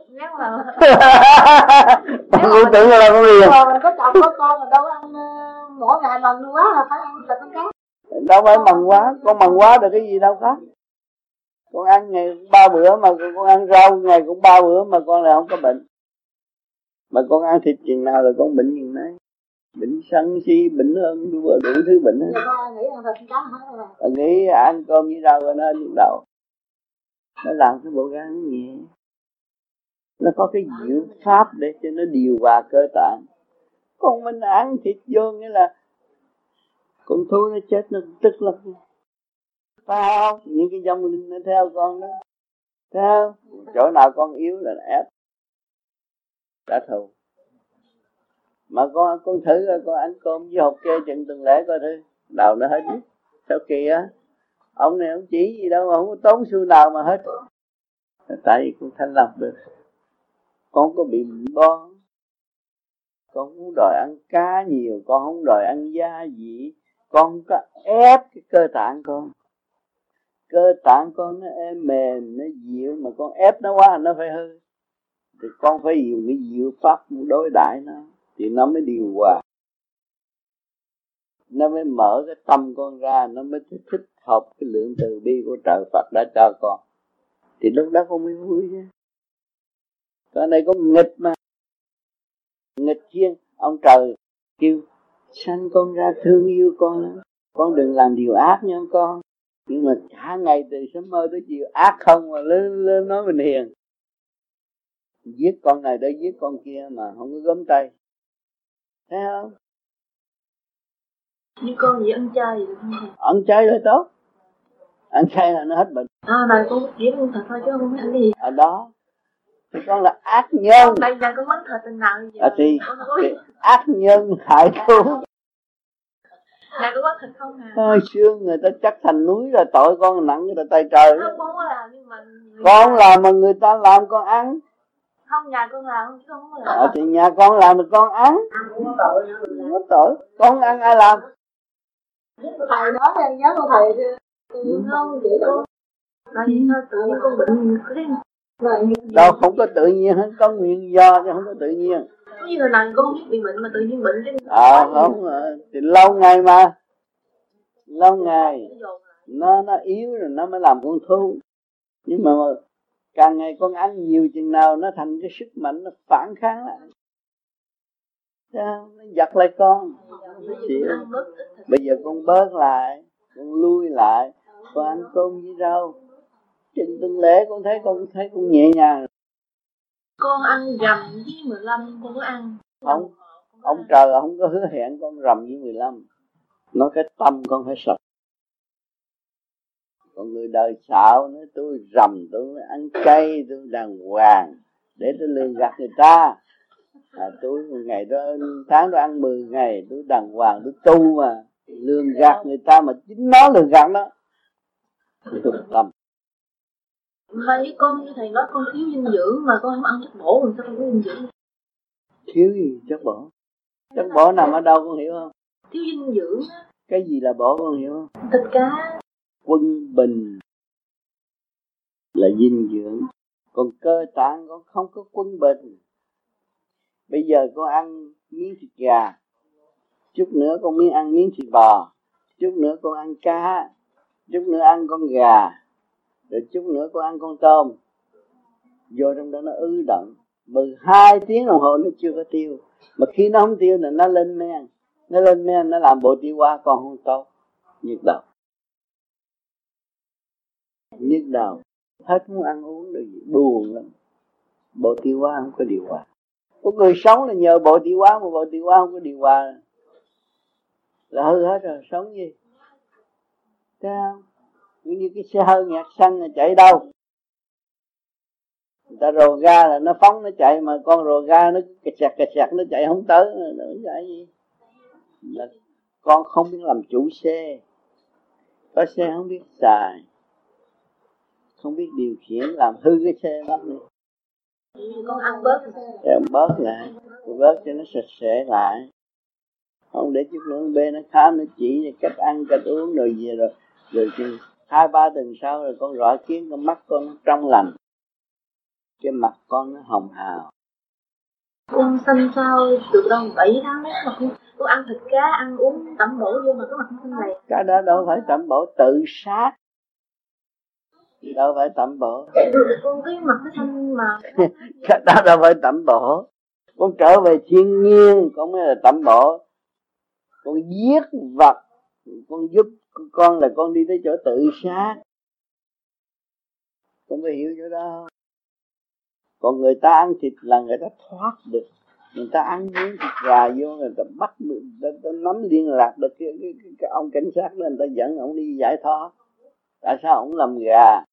Con tưởng là con liền. Mình có chồng có con mà đâu ăn mỗi ngày lần quá là phải ăn thịt con cá. Đâu phải mần quá, con mần quá được cái gì đâu khác. Con ăn ngày 3 bữa mà con ăn rau ngày cũng 3 bữa mà con lại không có bệnh. Mà con ăn thịt chừng nào là con bệnh chừng đấy. Bệnh sân si, bệnh hơn, đủ thứ bệnh hết. Con nghĩ ăn thịt cá hết rồi. Nghĩ ăn cơm với rau rồi nó lên đầu. Nó làm cái bộ gan nó nhẹ. Nó có cái diệu pháp để cho nó điều hòa cơ tạng. Còn mình ăn thịt vô nghĩa là con thú nó chết nó tức lắm. Phải không? Những cái dòng linh nó theo con đó. Thấy không? Chỗ nào con yếu là ép. Trả thù. Mà con thử rồi con ăn cơm với hộp kê chừng tuần lễ coi thử. Đầu nó hết nhất. Sao kỳ á? Ông này không chỉ gì đâu mà không có tốn xu nào mà hết. Tại vì con thanh lọc được. Con có bị bo. Con không đòi ăn cá nhiều. Con không đòi ăn gia vị. Con có ép cái cơ tạng con. Cơ tạng con nó êm mềm, nó dịu. Mà con ép nó quá nó phải hư. Thì con phải dùng cái diệu pháp đối đãi nó. Thì nó mới điều hòa. Nó mới mở cái tâm con ra. Nó mới thích hợp cái lượng từ bi của trời Phật đã cho con. Thì lúc đó con mới vui chứ. Cái này có nghịch mà. Nghịch thiên. Ông trời kêu sanh con ra thương yêu con lắm. Con đừng làm điều ác nha con. Nhưng mà cả ngày từ sớm mơ tới chiều ác không mà lên nói mình hiền. Giết con này để giết con kia mà không có gớm tay. Thấy không? Như con gì ăn chay gì không? Ăn chay là tốt. Ăn chay là nó hết bệnh. Này con giết con thật thôi chứ không ăn cái gì. Ở đó thì con là ác nhân. Bây giờ con mắng thật tình nào giờ. Thì ác nhân hại thú. Này con mắng thịt không hả? Hồi xưa người ta chắc thành núi là tội con nặng người ta tay trời. Không có làm nhưng mà con làm mà người ta làm con ăn. Không nhà con làm chứ không có làm. Thì nhà con làm thì con ăn. Không có tội nữa. Không có tội. Con ăn ai làm? Thầy nói là nhớ con thầy không vậy con. Tại vì thôi tự nhiên con bệnh cái đâu không có tự nhiên hết, có nguyên do chứ không có tự nhiên. Có như là lần con biết bị bệnh mà tự nhiên bệnh chứ. Không, thì lâu ngày mà. Lâu ngày nó yếu rồi nó mới làm con thú. Nhưng mà càng ngày con ăn nhiều chừng nào nó thành cái sức mạnh nó phản kháng lại. Nó giật lại con. Bây giờ con bớt lại, con lui lại, con ăn cơm với rau. Trên tuần lễ con thấy con nhẹ nhàng. Con ăn rằm với 15 con có ăn. Không, ông trời không có hứa hẹn con rằm với 15. Nói cái tâm con phải sạch. Còn người đời xạo nói tôi rằm, tôi ăn chay, tôi đàng hoàng để tôi lường gạt người ta. Tôi một ngày đó, tháng đó ăn 10 ngày, tôi đàng hoàng, tôi tu mà. Lường gạt người ta mà chính nó lường gạt nó. Tôi tâm. Mà với con như thầy nói con thiếu dinh dưỡng mà con không ăn chất bổ, làm sao con có dinh dưỡng? Thiếu gì chất bổ? Chất bổ nằm ở đâu con hiểu không? Thiếu dinh dưỡng. Cái gì là bổ con hiểu không? Thịt cá. Quân bình là dinh dưỡng, còn cơ tạng con không có quân bình. Bây giờ con ăn miếng thịt gà, chút nữa con ăn miếng thịt bò, chút nữa con ăn cá, chút nữa ăn con gà, rồi chút nữa con ăn con tôm. Vô trong đó nó ứ động 12 tiếng đồng hồ nó chưa có tiêu. Mà khi nó không tiêu là nó lên men. Nó lên men nó làm bộ tiêu hóa con không tốt. Nhức đầu, hết muốn ăn uống rồi buồn lắm. Bộ tiêu hóa không có điều hòa. Có người sống là nhờ bộ tiêu hóa, mà bộ tiêu hóa không có điều hòa là hư hết rồi. Sống gì? Thấy không? Cũng như cái xe hơi nhạc xanh là chạy đâu? Người ta rồ ga là nó phóng nó chạy, mà con rồ ga nó cạch sạc nó chạy không tới, nó chạy gì? Là con không biết làm chủ xe. Có xe không biết xài, không biết điều khiển, làm hư cái xe mất nữa. Con ăn bớt. Con bớt lại, con bớt cho nó sạch sẽ lại. Không để chút nữa bê nó khám, nó chỉ cách ăn, cách uống rồi về rồi 2-3 tuần sau rồi con rõ kiến, con mắt con nó trong lành, cái mặt con nó hồng hào. Con xanh sao được đâu 7 tháng đấy mà con ăn thịt cá, ăn uống tẩm bổ vô mà cái mặt xanh này. Cái đó đâu phải tẩm bổ, tự sát. Đâu phải tẩm bổ. Con cái mặt nó xanh mà. Cái đó đâu phải tẩm bổ. Con trở về thiên nhiên, con mới là tẩm bổ. Con giết vật, con giúp con là con đi tới chỗ tự sát. Con phải hiểu chỗ đó. Còn người ta ăn thịt là người ta thoát được. Người ta ăn miếng thịt gà vô, người ta bắt được, người ta nắm liên lạc được cái ông cảnh sát đó, người ta dẫn ông đi giải thoát. Tại sao ông làm gà?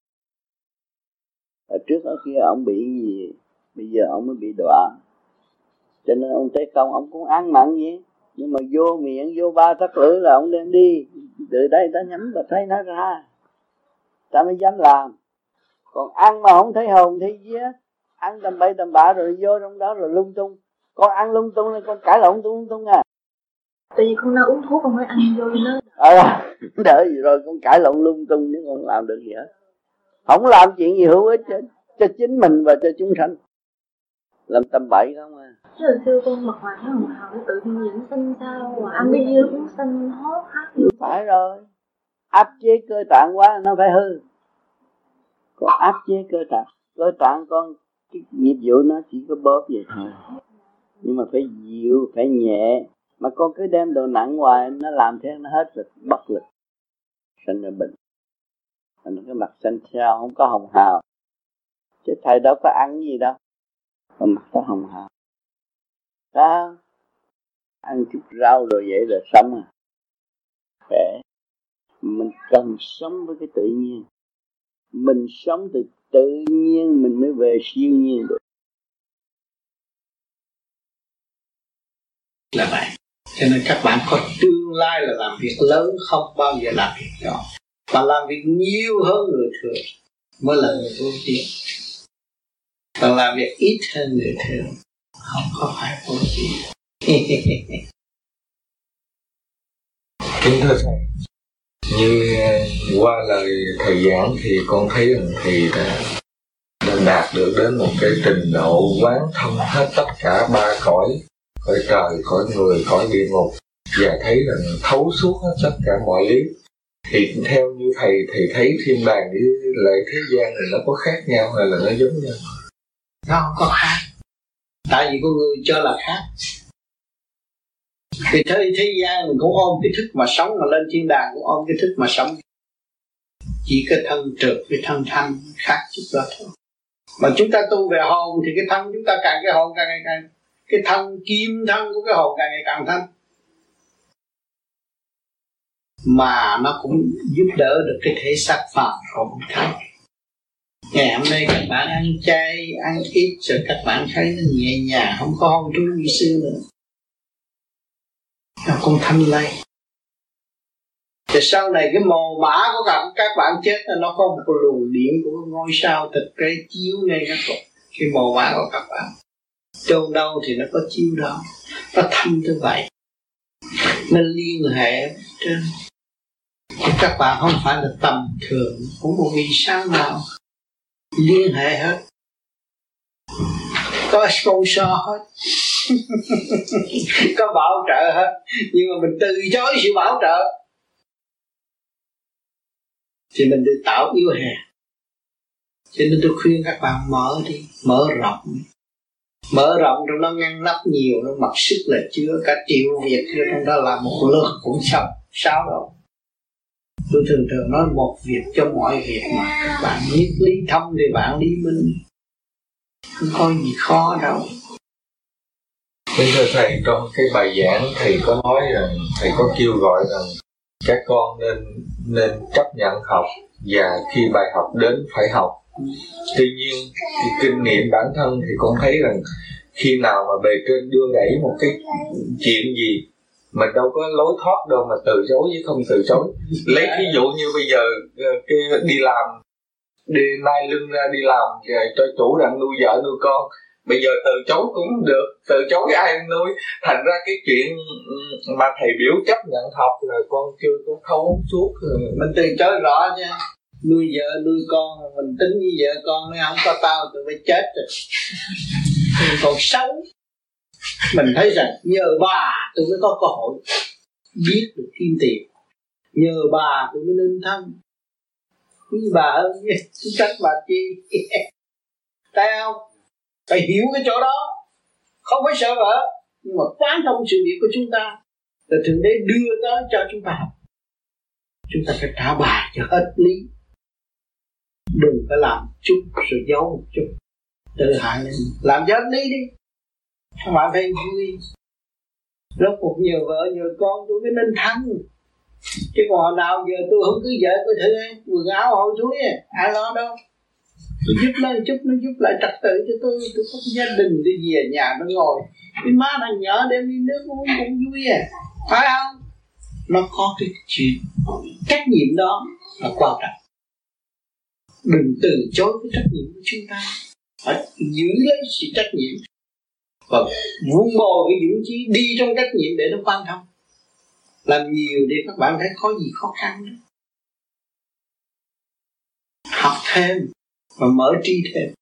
Ở trước ở kia ông bị gì, bây giờ ông mới bị đọa. Cho nên ông Tế Công ông cũng ăn mặn vậy, nhưng mà vô miệng vô 3 tắc lưỡi là ông đem đi. Từ đây ta nhắm và thấy nó ra, ta mới dám làm. Còn ăn mà không thấy hồn thấy vía, ăn tầm bậy tầm bạ rồi vô trong đó rồi lung tung. Con ăn lung tung nên con cãi lộn lung tung à. Tại vì con đã uống thuốc con mới ăn vô nó. Đợi gì rồi con cãi lộn lung tung chứ con không làm được gì hết. Không làm chuyện gì hữu ích cho chính mình và cho chúng sanh. Làm tầm bậy không à. Chứ hồi xưa con mặt ngoài nó hồng hào, nó tự nhiên những xanh sao mà ăn đi uống xanh hót hát. Phải rồi, áp chế cơ tạng quá nó phải hư. Còn áp chế cơ tạng con cái nhiệm vụ nó chỉ có bóp vậy thôi. Nhưng mà phải dịu, phải nhẹ. Mà con cứ đem đồ nặng hoài, nó làm thế nó hết lực, bất lực, sinh ra bệnh. Thành cái mặt xanh xao, không có hồng hào. Chứ thầy đâu có ăn gì đâu, mà mặt có hồng hào. Đó, ăn chút rau rồi vậy là sống à. Khỏe. Mình cần sống với cái tự nhiên. Mình sống từ tự nhiên mình mới về siêu nhiên được. Là vậy. Cho nên các bạn có tương lai là làm việc lớn, không bao giờ làm việc nhỏ. Và làm việc nhiều hơn người thường mới là người ưu tiên. Và làm việc ít hơn người thường không có phải ưu tiên. Kính thưa thầy, như qua lời thầy giảng thì con thấy rằng thầy đã đạt được đến một cái trình độ quán thông hết tất cả 3 cõi trời, cõi người, cõi địa ngục, và thấy rằng thấu suốt hết tất cả mọi lý. Thì theo như thầy thấy thiên đàng với lại thế gian này nó có khác nhau hay là nó giống nhau? Nó không có khác. Tại vì con người cho là khác. Thì thế gian mình cũng ôm cái thức mà sống, mà lên thiên đàng cũng ôm cái thức mà sống. Chỉ cái thân trượt với thân thanh khác chút đó thôi. Mà chúng ta tu về hồn thì cái thân chúng ta càng, cái hồn càng ngày càng, cái thân kim thân của cái hồn càng ngày càng thanh. Mà nó cũng giúp đỡ được cái thể xác phàm không thấy. Ngày hôm nay các bạn ăn chay, ăn ít rồi các bạn thấy nó nhẹ nhàng, không có hôn trú như xưa nữa. Nó cũng thanh lây. Thì sau này cái mồ mã của các bạn chết là nó có một cái luồng điện của ngôi sao thực tế chiếu ngay cái mồ mã của các bạn. Chôn đâu thì nó có chiếu đó. Nó thanh như vậy. Nó liên hệ trên. Thì các bạn không phải là tầm thường, cũng một vì sao nào liên hệ hết, có sponsor hết. Có bảo trợ hết, nhưng mà mình từ chối sự bảo trợ thì mình được tạo yếu hèn. Cho nên tôi khuyên các bạn mở đi, mở rộng trong đó ngăn nắp nhiều, nó mặc sức là chứa cả triệu việc trong đó là một lượt cũng xong, sao đâu. Tôi thường nói một việc cho mọi việc mà các bạn biết lý thông thì bạn lý minh, không có gì khó đâu. Thưa thầy, trong cái bài giảng thầy có nói rằng, thầy có kêu gọi rằng các con nên chấp nhận học, và khi bài học đến phải học. Tuy nhiên thì kinh nghiệm bản thân thì con thấy rằng khi nào mà bề trên đưa đẩy một cái chuyện gì mình đâu có lối thoát đâu mà từ chối với không từ chối. Lấy ví dụ như bây giờ đi làm, đi nai lưng ra đi làm cho chủ đang nuôi vợ nuôi con, bây giờ từ chối cũng được, từ chối ai nuôi. Thành ra cái chuyện mà thầy biểu chấp nhận học là con chưa có thấu suốt. Mình từ chối rõ chứ. Nuôi vợ nuôi con, mình tính như vợ con nếu không có tao tôi phải chết rồi. Mình còn xấu. Mình thấy rằng nhờ bà tôi mới có cơ hội biết được kiếm tiền, nhờ bà tôi mới nên thân. Quý bà hơn trách bà chi. Thấy không? Phải hiểu cái chỗ đó, không phải sợ vợ, nhưng mà quán thông sự việc của chúng ta là Thượng Đế đưa tới cho chúng ta học. Chúng ta phải trả bài cho hết lý, đừng có làm chút rồi giấu một chút, tự hại lên, làm cho hết lý đi. Các bạn thấy vui. Rốt cuộc nhờ vợ nhờ con tôi mới nên thắng. Chứ còn hồi nào giờ tôi không cứ vợ tôi thử quần áo hội chuối ai lo đâu. Tôi giúp nó một chút, nó giúp lại trật tự cho tôi có gia đình đi về nhà nó ngồi. Cái má thằng nhỏ đem đi nước uống cũng vui phải không? Nó có cái chuyện trách nhiệm đó là quan trọng. Đừng từ chối cái trách nhiệm của chúng ta, phải giữ lấy sự trách nhiệm và vun bồi cái dũng chí đi trong trách nhiệm để nó quan thông. Làm nhiều để các bạn thấy có gì khó khăn nữa. Học thêm và mở tri thêm.